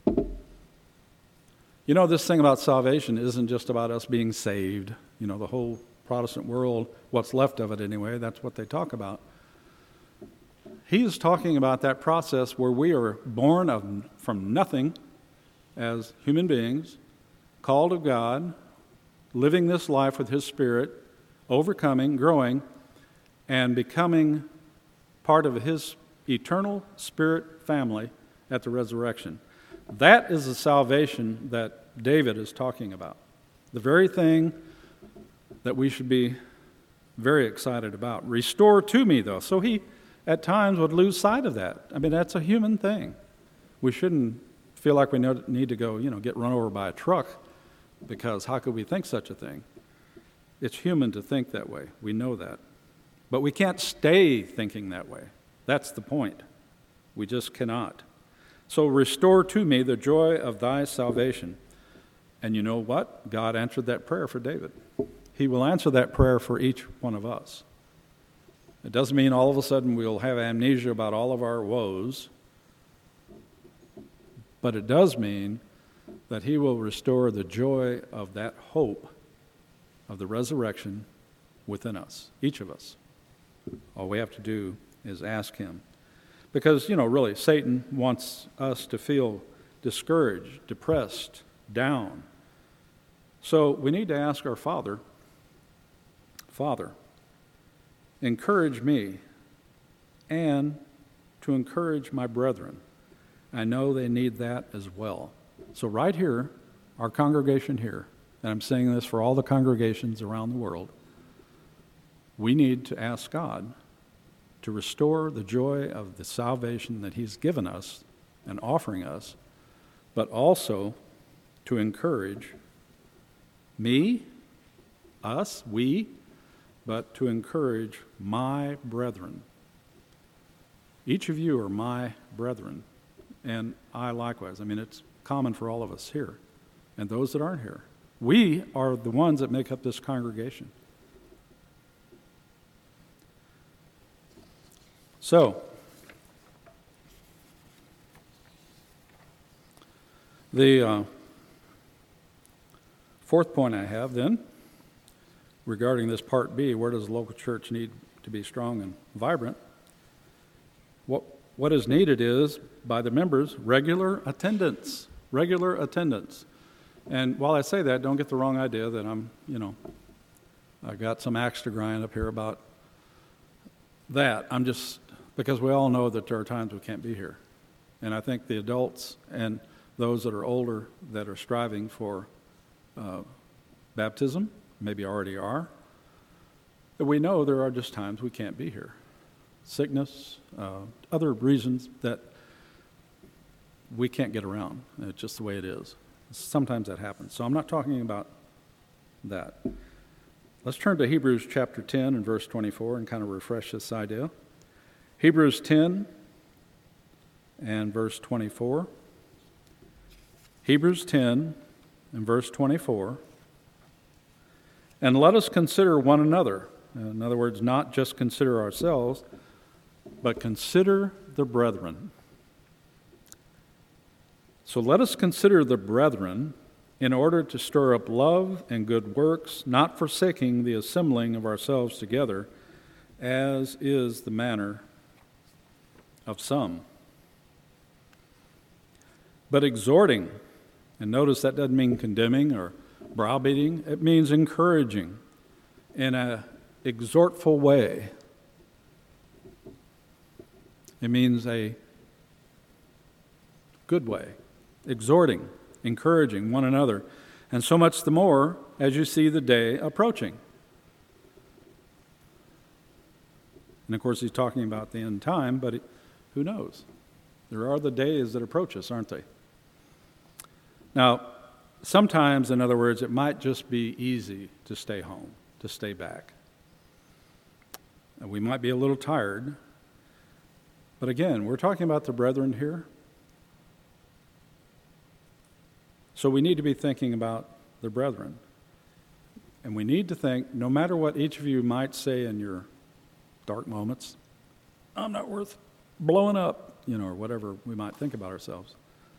This thing about salvation isn't just about us being saved. The whole Protestant world, what's left of it anyway, that's what they talk about. He's talking about that process where we are born from nothing as human beings, called of God, living this life with His Spirit, overcoming, growing, and becoming part of His eternal Spirit family at the resurrection. That is the salvation that David is talking about. The very thing that we should be very excited about. Restore to me, though. So he, at times, would lose sight of that. I mean, that's a human thing. We shouldn't feel like we need to go, get run over by a truck, because how could we think such a thing? It's human to think that way. We know that. But we can't stay thinking that way. That's the point. We just cannot. So restore to me the joy of thy salvation. And you know what? God answered that prayer for David. He will answer that prayer for each one of us. It doesn't mean all of a sudden we'll have amnesia about all of our woes, but it does mean that He will restore the joy of that hope of the resurrection within us, each of us. All we have to do is ask Him. Because, really, Satan wants us to feel discouraged, depressed, down. So we need to ask our Father, encourage me and to encourage my brethren. I know they need that as well. So right here, our congregation here, and I'm saying this for all the congregations around the world, we need to ask God to restore the joy of the salvation that He's given us and offering us, but also to encourage me, us, we, but to encourage my brethren. Each of you are my brethren, and I likewise. I mean, it's common for all of us here and those that aren't here. We are the ones that make up this congregation. So, The fourth point I have then, regarding this part B, where does the local church need to be strong and vibrant? What is needed is, by the members, regular attendance. Regular attendance. And while I say that, don't get the wrong idea that I got some axe to grind up here about that. I'm just, because we all know that there are times we can't be here. And I think the adults and those that are older that are striving for baptism, maybe already are, that we know there are just times we can't be here. Sickness, other reasons that we can't get around. It's just the way it is. Sometimes that happens. So I'm not talking about that. Let's turn to Hebrews chapter 10 and verse 24 and kind of refresh this idea. Hebrews 10 and verse 24. Hebrews 10 and verse 24. And let us consider one another. In other words, not just consider ourselves, but consider the brethren. So let us consider the brethren in order to stir up love and good works, not forsaking the assembling of ourselves together, as is the manner of some, but exhorting. And notice that doesn't mean condemning or browbeating. It means encouraging in an exhortful way. It means a good way. Exhorting, encouraging one another, and so much the more as you see the day approaching. And of course, he's talking about the end time, but who knows? There are the days that approach us, aren't they? Now, sometimes, in other words, it might just be easy to stay home, to stay back. And we might be a little tired, but again, we're talking about the brethren here. So we need to be thinking about the brethren. And we need to think, no matter what each of you might say in your dark moments, I'm not worth blowing up, or whatever we might think about ourselves.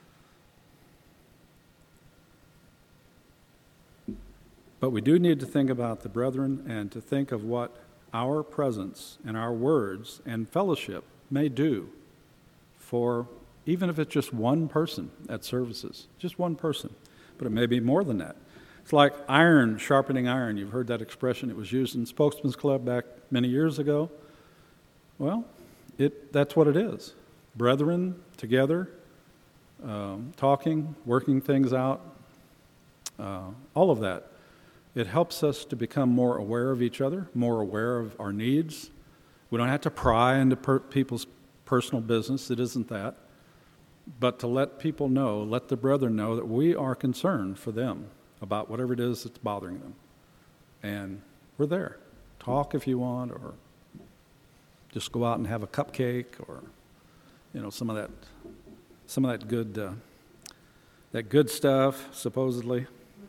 But we do need to think about the brethren and to think of what our presence and our words and fellowship may do for, even if it's just one person at services, just one person, but it may be more than that. It's like iron sharpening iron. You've heard that expression. It was used in Spokesman's Club back many years ago. Well, that's what it is. Brethren together, talking, working things out, all of that. It helps us to become more aware of each other, more aware of our needs. We don't have to pry into people's personal business. It isn't that. But to let people know, let the brethren know that we are concerned for them about whatever it is that's bothering them. And we're there. Talk if you want, or just go out and have a cupcake, or some of that good stuff, supposedly.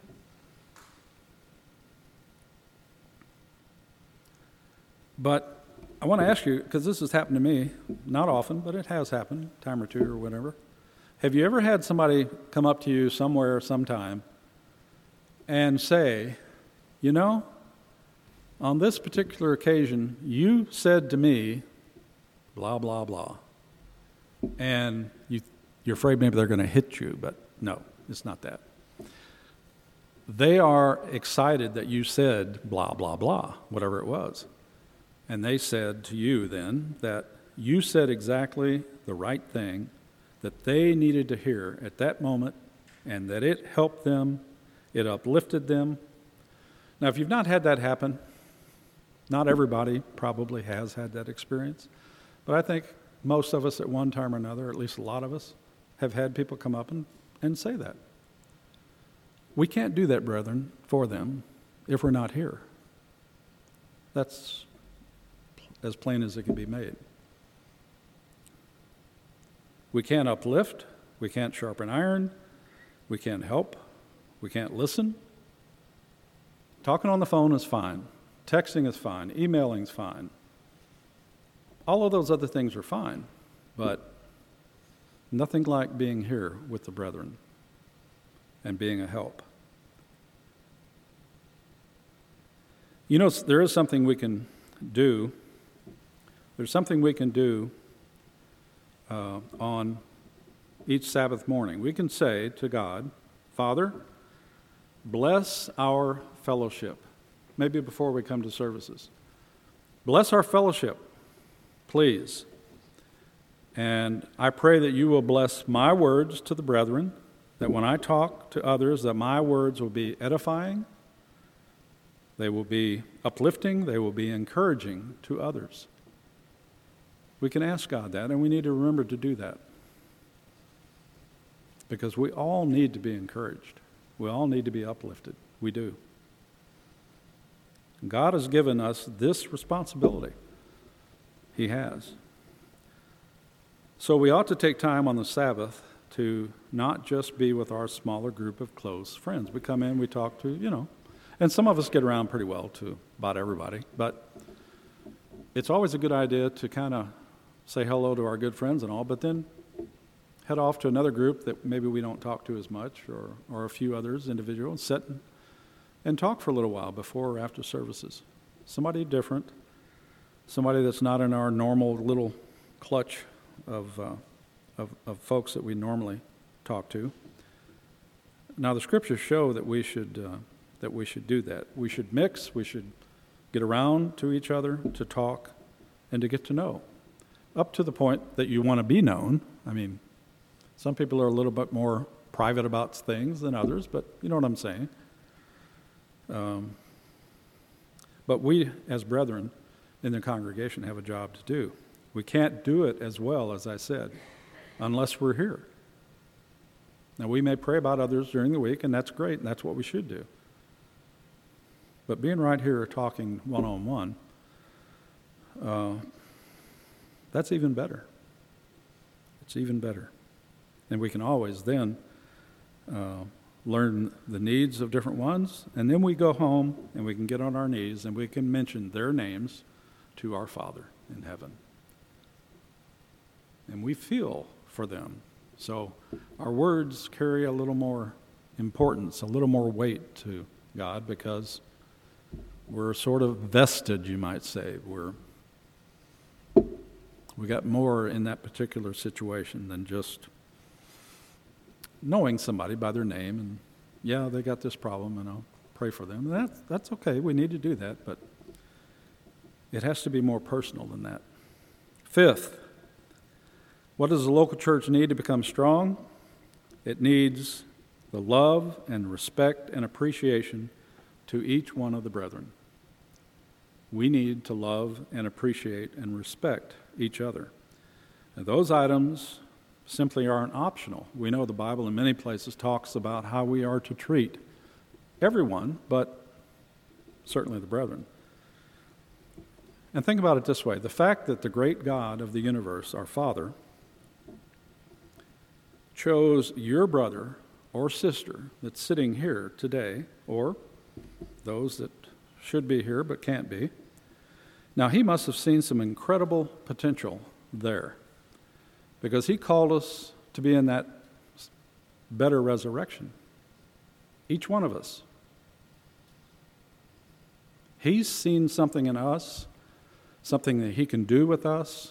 But I want to ask you, because this has happened to me, not often, but it has happened, a time or two or whatever. Have you ever had somebody come up to you somewhere, sometime, and say, on this particular occasion, you said to me, blah, blah, blah, and you're afraid maybe they're going to hit you, but no, it's not that. They are excited that you said blah, blah, blah, whatever it was. And they said to you then that you said exactly the right thing that they needed to hear at that moment, and that it helped them, it uplifted them. Now, if you've not had that happen, not everybody probably has had that experience, but I think most of us at one time or another, at least a lot of us, have had people come up and say that. We can't do that, brethren, for them if we're not here. That's as plain as it can be made. We can't uplift, we can't sharpen iron, we can't help, we can't listen. Talking on the phone is fine, texting is fine, emailing is fine. All of those other things are fine, but nothing like being here with the brethren. and being a help. You know, there is something we can do. There's something we can do on each Sabbath morning. We can say to God, Father, bless our fellowship. Maybe before we come to services. Bless our fellowship, please. And I pray that you will bless my words to the brethren, that when I talk to others, that my words will be edifying, they will be uplifting, they will be encouraging to others. We can ask God that, and we need to remember to do that. Because we all need to be encouraged. We all need to be uplifted. We do. God has given us this responsibility. He has. So we ought to take time on the Sabbath to not just be with our smaller group of close friends. We come in, we talk to, and some of us get around pretty well to about everybody, but it's always a good idea to kind of say hello to our good friends and all, but then head off to another group that maybe we don't talk to as much, or a few others, individuals, sit and talk for a little while before or after services. Somebody different, somebody that's not in our normal little clutch of folks that we normally talk to. Now, the scriptures show that we should do that. We should mix. We should get around to each other to talk and to get to know, up to the point that you want to be known. I mean, some people are a little bit more private about things than others, but you know what I'm saying. But we, as brethren in the congregation, have a job to do. We can't do it as well, as I said, unless we're here. Now, we may pray about others during the week, and that's great, and that's what we should do. But being right here talking one-on-one, that's even better. It's even better. And we can always then learn the needs of different ones, and then we go home and we can get on our knees and we can mention their names to our Father in heaven. And we feel for them. So our words carry a little more importance, a little more weight to God, because we're sort of vested, you might say. We got more in that particular situation than just knowing somebody by their name and, yeah, they got this problem, and I'll pray for them. That's okay. We need to do that, but it has to be more personal than that. Fifth, what does the local church need to become strong? It needs the love and respect and appreciation to each one of the brethren. We need to love and appreciate and respect each other. And those items simply aren't optional. We know the Bible in many places talks about how we are to treat everyone, but certainly the brethren. And think about it this way. The fact that the great God of the universe, our Father, chose your brother or sister that's sitting here today, or those that should be here but can't be. Now, he must have seen some incredible potential there, because he called us to be in that better resurrection. Each one of us. He's seen something in us, something that he can do with us,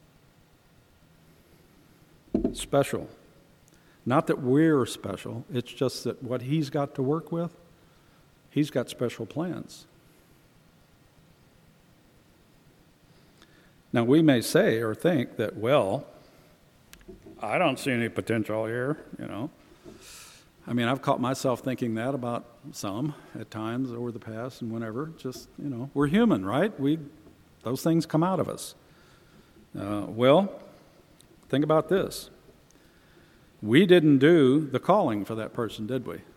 special. Not that we're special, it's just that what he's got to work with, he's got special plans. Now, we may say or think that, well, I don't see any potential here, I mean, I've caught myself thinking that about some at times over the past and whenever. Just, we're human, right? Those things come out of us. Well, think about this. We didn't do the calling for that person, did we?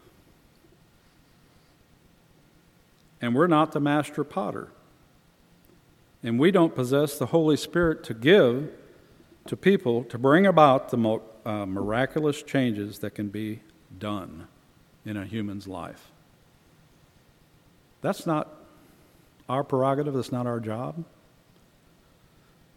And we're not the master potter. And we don't possess the Holy Spirit to give to people to bring about the miraculous changes that can be done in a human's life. That's not our prerogative. That's not our job.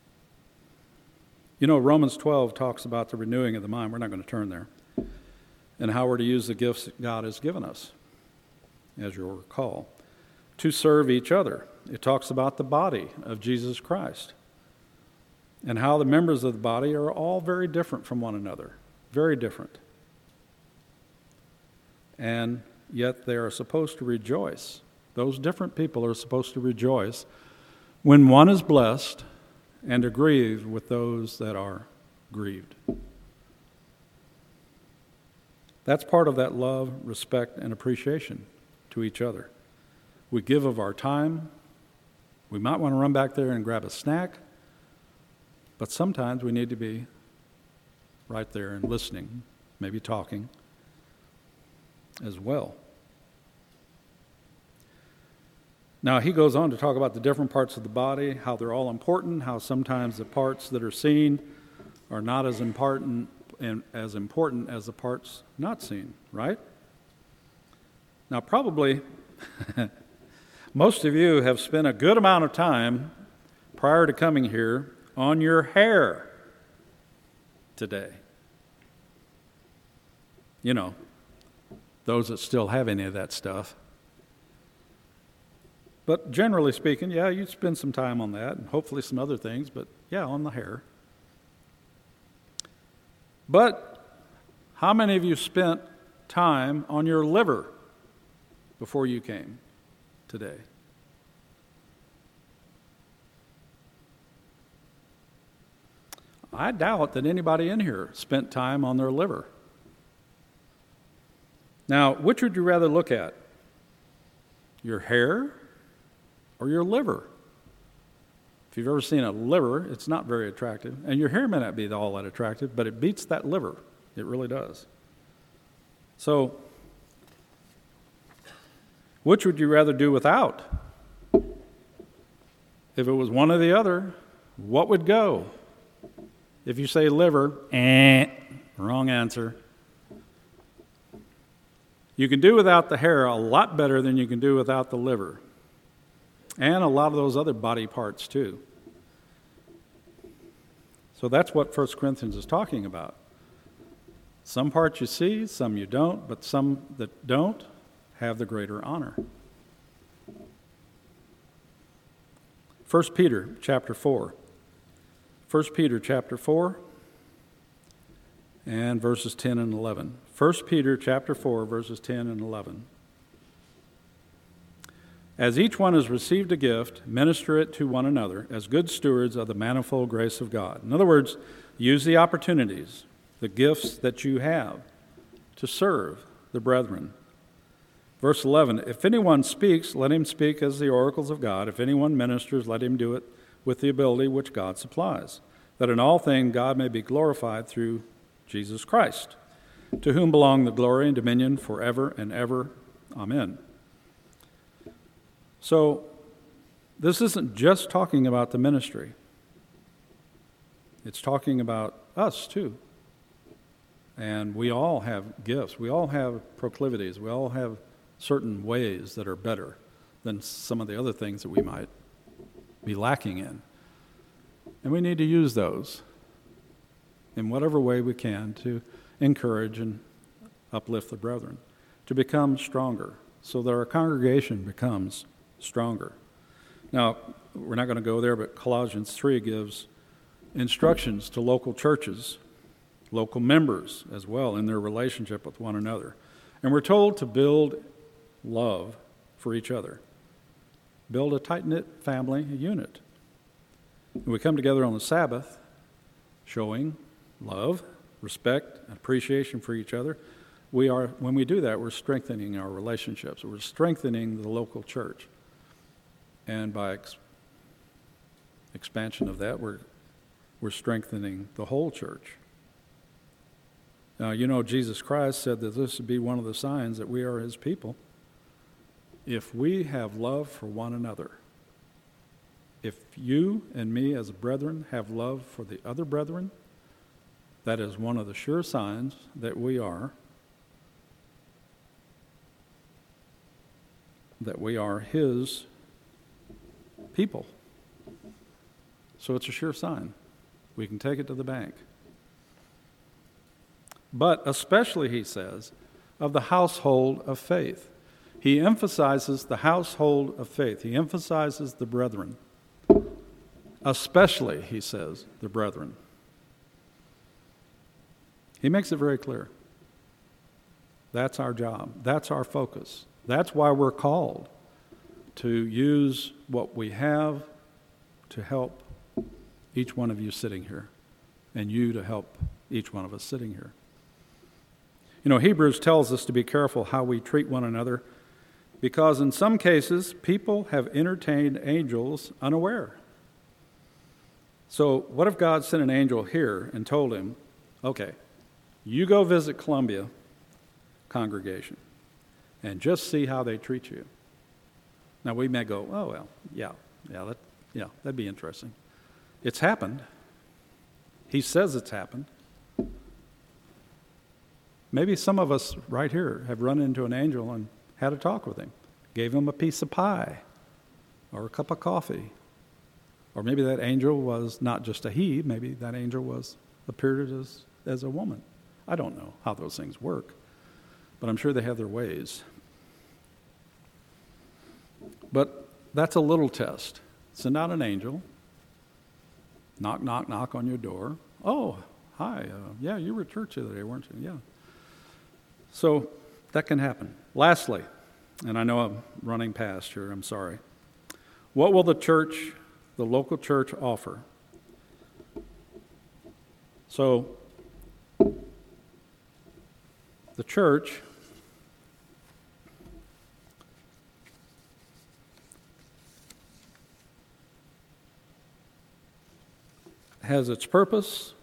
Romans 12 talks about the renewing of the mind. We're not going to turn there. and how we're to use the gifts that God has given us, as you'll recall, to serve each other. It talks about the body of Jesus Christ and how the members of the body are all very different from one another, very different. And yet they are supposed to rejoice. Those different people are supposed to rejoice when one is blessed and to grieve with those that are grieved. That's part of that love, respect, and appreciation to each other. We give of our time. We might want to run back there and grab a snack, but sometimes we need to be right there and listening, maybe talking as well. Now, he goes on to talk about the different parts of the body, how they're all important, how sometimes the parts that are seen are not as important as the parts not seen, right? Now, probably most of you have spent a good amount of time prior to coming here on your hair today. You know, those that still have any of that stuff. But generally speaking, yeah, you spend some time on that, and hopefully some other things, but yeah, on the hair. But how many of you spent time on your liver before you came today? I doubt that anybody in here spent time on their liver. Now, which would you rather look at? Your hair or your liver? If you've ever seen a liver, it's not very attractive. And your hair may not be all that attractive, but it beats that liver. It really does. So, which would you rather do without? If it was one or the other, what would go? If you say liver, wrong answer. You can do without the hair a lot better than you can do without the liver. And a lot of those other body parts too. So that's what 1 Corinthians is talking about. Some parts you see, some you don't, but some that don't have the greater honor. 1 Peter chapter 4. 1 Peter chapter 4 and verses 10 and 11. 1 Peter chapter 4, verses 10 and 11. As each one has received a gift, minister it to one another as good stewards of the manifold grace of God. In other words, use the opportunities, the gifts that you have to serve the brethren. Verse 11, if anyone speaks, let him speak as the oracles of God. If anyone ministers, let him do it with the ability which God supplies, that in all things God may be glorified through Jesus Christ, to whom belong the glory and dominion forever and ever. Amen. So, this isn't just talking about the ministry. It's talking about us too. And we all have gifts. We all have proclivities. We all have certain ways that are better than some of the other things that we might be lacking in. And we need to use those in whatever way we can to encourage and uplift the brethren, to become stronger, so that our congregation becomes stronger. Now, we're not going to go there, but Colossians 3 gives instructions to local churches, local members as well, in their relationship with one another. And we're told to build love for each other. Build a tight-knit family unit. And we come together on the Sabbath, showing love, respect, and appreciation for each other. When we do that, we're strengthening our relationships. We're strengthening the local church. And by expansion of that, we're strengthening the whole church. Now, you know, Jesus Christ said that this would be one of the signs that we are his people. If we have love for one another, if you and me as brethren have love for the other brethren, that is one of the sure signs that we are his people. So it's a sure sign. We can take it to the bank. but especially, he says, of the household of faith. He emphasizes the household of faith. He emphasizes the brethren. Especially, he says, the brethren. He makes it very clear. That's our job. That's our focus. That's why we're called to use what we have to help each one of you sitting here, and you to help each one of us sitting here. You know, Hebrews tells us to be careful how we treat one another, because in some cases, people have entertained angels unaware. So what if God sent an angel here and told him, okay, you go visit Columbia congregation and just see how they treat you. Now we may go, oh well, yeah, that'd be interesting. It's happened. He says it's happened. Maybe some of us right here have run into an angel and had a talk with him, gave him a piece of pie or a cup of coffee. Or maybe that angel was not just a he, maybe that angel appeared as a woman. I don't know how those things work, but I'm sure they have their ways. But that's a little test. Send out an angel. Knock, knock, knock on your door. Oh, hi. Yeah, you were at church the other day, weren't you? Yeah. So that can happen. Lastly, and I know I'm running past here, I'm sorry. What will the local church offer? So the church has its purpose,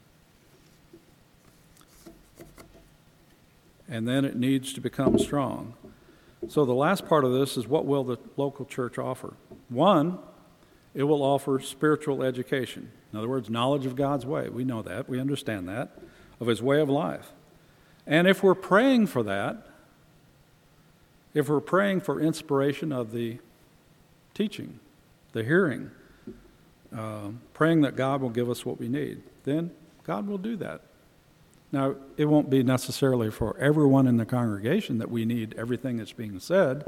and then it needs to become strong. So the last part of this is, what will the local church offer? One, it will offer spiritual education. In other words, knowledge of God's way. We know that. We understand that. Of His way of life. And if we're praying for that, if we're praying for inspiration of the teaching, the hearing, praying that God will give us what we need, then God will do that. Now, it won't be necessarily for everyone in the congregation that we need everything that's being said.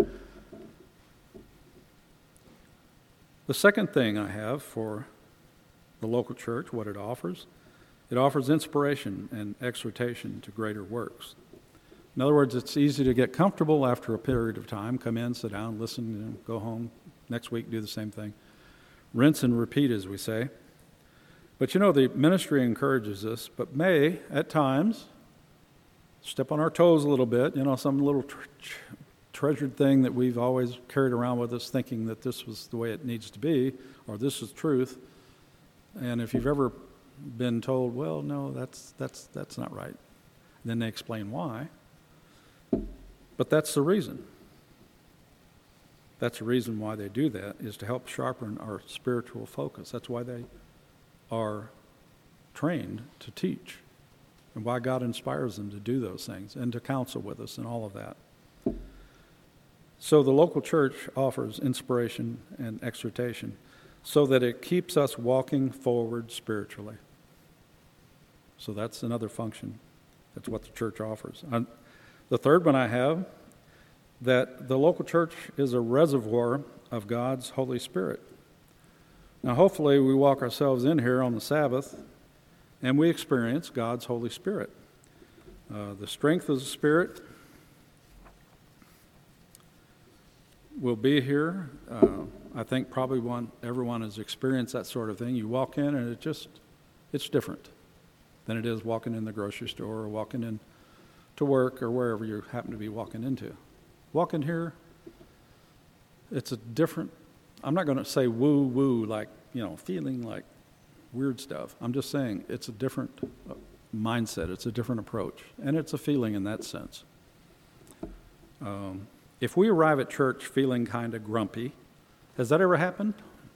The second thing I have for the local church, what it offers inspiration and exhortation to greater works. In other words, it's easy to get comfortable after a period of time, come in, sit down, listen, go home, next week do the same thing. Rinse and repeat, as we say. But you know, the ministry encourages us, but may, at times, step on our toes a little bit, some little treasured thing that we've always carried around with us, thinking that this was the way it needs to be, or this is truth. And if you've ever been told, well, no, that's not right, then they explain why. But that's the reason. That's the reason why they do that, is to help sharpen our spiritual focus. That's why they are trained to teach, and why God inspires them to do those things and to counsel with us and all of that. So the local church offers inspiration and exhortation so that it keeps us walking forward spiritually. So that's another function. That's what the church offers. The third one I have, that the local church is a reservoir of God's Holy Spirit. Now, hopefully we walk ourselves in here on the Sabbath and we experience God's Holy Spirit. The strength of the Spirit will be here. I think probably everyone has experienced that sort of thing. You walk in and it's different than it is walking in the grocery store or walking in to work or wherever you happen to be walking into. Walking here, it's a different, I'm not going to say woo-woo, like, feeling like weird stuff. I'm just saying it's a different mindset. It's a different approach. And it's a feeling in that sense. If we arrive at church feeling kind of grumpy, has that ever happened?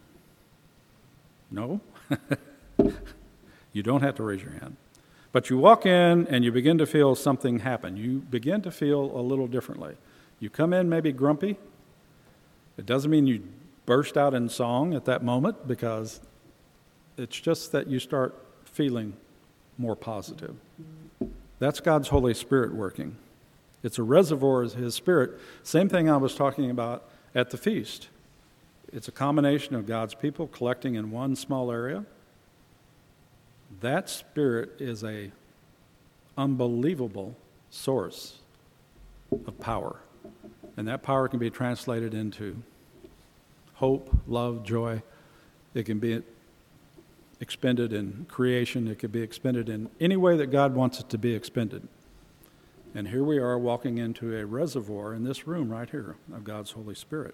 No? You don't have to raise your hand. But you walk in and you begin to feel something happen. You begin to feel a little differently. You come in maybe grumpy. It doesn't mean you burst out in song at that moment, because it's just that you start feeling more positive. That's God's Holy Spirit working. It's a reservoir of His Spirit. Same thing I was talking about at the feast. It's a combination of God's people collecting in one small area. That Spirit is a unbelievable source of power. And that power can be translated into hope, love, joy. It can be expended in creation. It could be expended in any way that God wants it to be expended. And here we are walking into a reservoir in this room right here of God's Holy Spirit.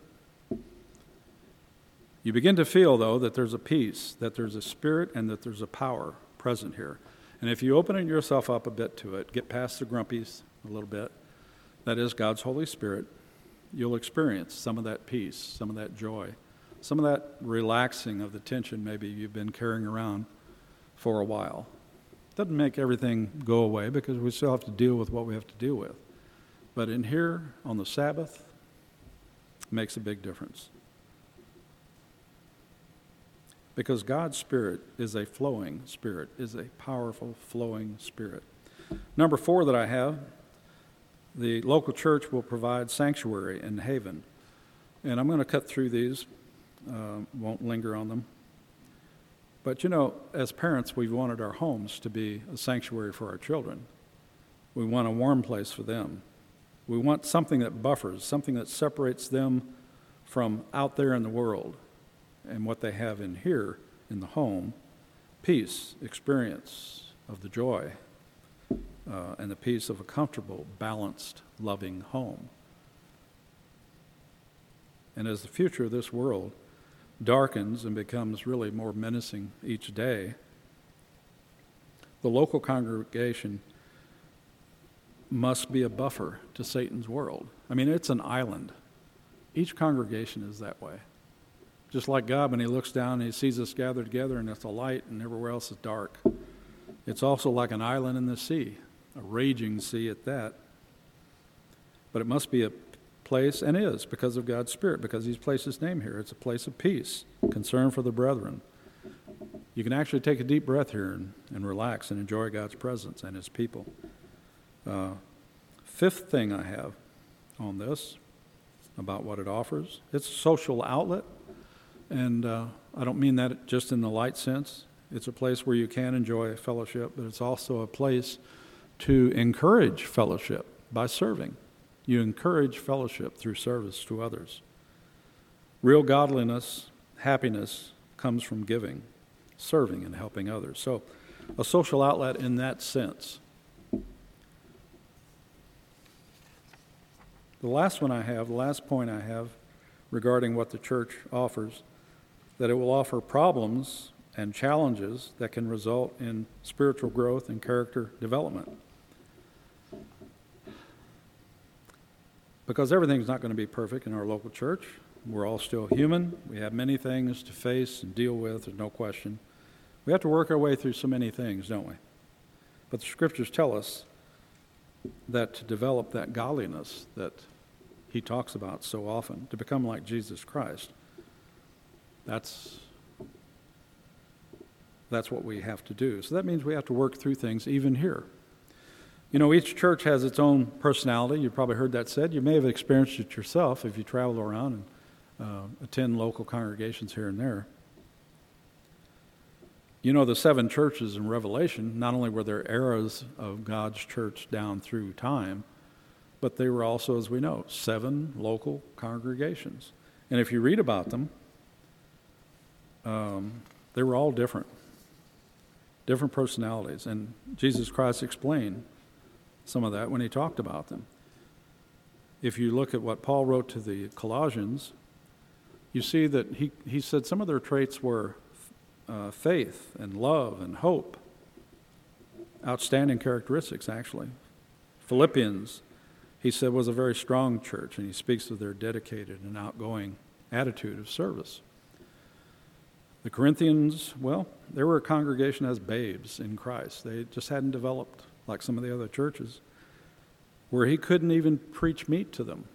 You begin to feel, though, that there's a peace, that there's a spirit, and that there's a power present here. And if you open yourself up a bit to it, get past the grumpies a little bit, that is God's Holy Spirit, you'll experience some of that peace, some of that joy, some of that relaxing of the tension maybe you've been carrying around for a while. Doesn't make everything go away because we still have to deal with what we have to deal with. But in here on the Sabbath, it makes a big difference. Because God's Spirit is a flowing Spirit, is a powerful flowing Spirit. Number 4 that I have, the local church will provide sanctuary and haven. And I'm going to cut through these, won't linger on them. But you know, as parents, we've wanted our homes to be a sanctuary for our children. We want a warm place for them. We want something that buffers, something that separates them from out there in the world and what they have in here in the home. Peace, experience of the joy, and the peace of a comfortable, balanced, loving home. And as the future of this world darkens and becomes really more menacing each day, the local congregation must be a buffer to Satan's world. I mean, it's an island. Each congregation is that way. Just like God, when He looks down and He sees us gathered together and it's a light and everywhere else is dark. It's also like an island in the sea, a raging sea at that. But it must be a place, and is, because of God's Spirit, because He's placed His name here. It's a place of peace, concern for the brethren. You can actually take a deep breath here and relax and enjoy God's presence and His people. 5th thing I have on this, about what it offers, it's a social outlet. And I don't mean that just in the light sense. It's a place where you can enjoy fellowship, but it's also a place to encourage fellowship by serving. You encourage fellowship through service to others. Real godliness, happiness comes from giving, serving, and helping others. So a social outlet in that sense. The last point I have regarding what the church offers, that it will offer problems and challenges that can result in spiritual growth and character development. Because everything's not going to be perfect in our local church. We're all still human. We have many things to face and deal with, there's no question. We have to work our way through so many things, don't we? But the Scriptures tell us that to develop that godliness that He talks about so often, to become like Jesus Christ, that's what we have to do. So that means we have to work through things even here. You know, each church has its own personality. You've probably heard that said. You may have experienced it yourself if you travel around and attend local congregations here and there. You know, the 7 churches in Revelation, not only were there eras of God's church down through time, but they were also, as we know, 7 local congregations. And if you read about them, they were all different personalities. And Jesus Christ explained some of that when He talked about them. If you look at what Paul wrote to the Colossians, you see that he said some of their traits were faith and love and hope. Outstanding characteristics, actually. Philippians, he said, was a very strong church, and he speaks of their dedicated and outgoing attitude of service. The Corinthians, well, they were a congregation as babes in Christ. They just hadn't developed like some of the other churches, where he couldn't even preach meat to them.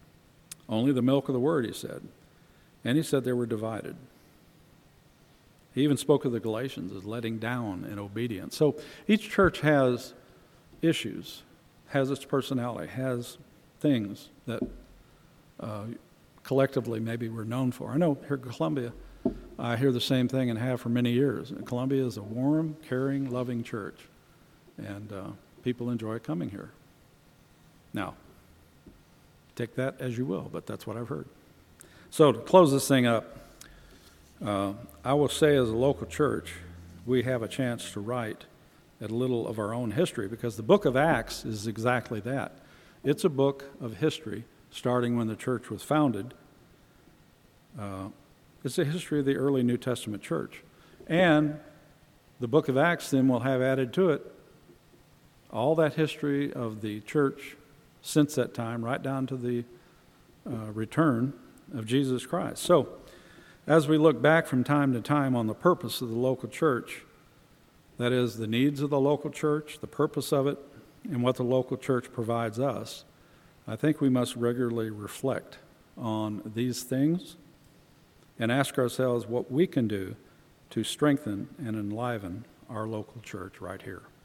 Only the milk of the word, he said. And he said they were divided. He even spoke of the Galatians as letting down in obedience. So each church has issues, has its personality, has things that collectively maybe we're known for. I know here at Columbia, I hear the same thing and have for many years. Columbia is a warm, caring, loving church, and people enjoy coming here. Now, take that as you will, but that's what I've heard. So to close this thing up, I will say as a local church, we have a chance to write a little of our own history, because the book of Acts is exactly that. It's a book of history, starting when the church was founded. It's a history of the early New Testament church. And the book of Acts then will have added to it all that history of the church since that time, right down to the return of Jesus Christ. So, as we look back from time to time on the purpose of the local church, that is, the needs of the local church, the purpose of it, and what the local church provides us, I think we must regularly reflect on these things and ask ourselves what we can do to strengthen and enliven our local church right here.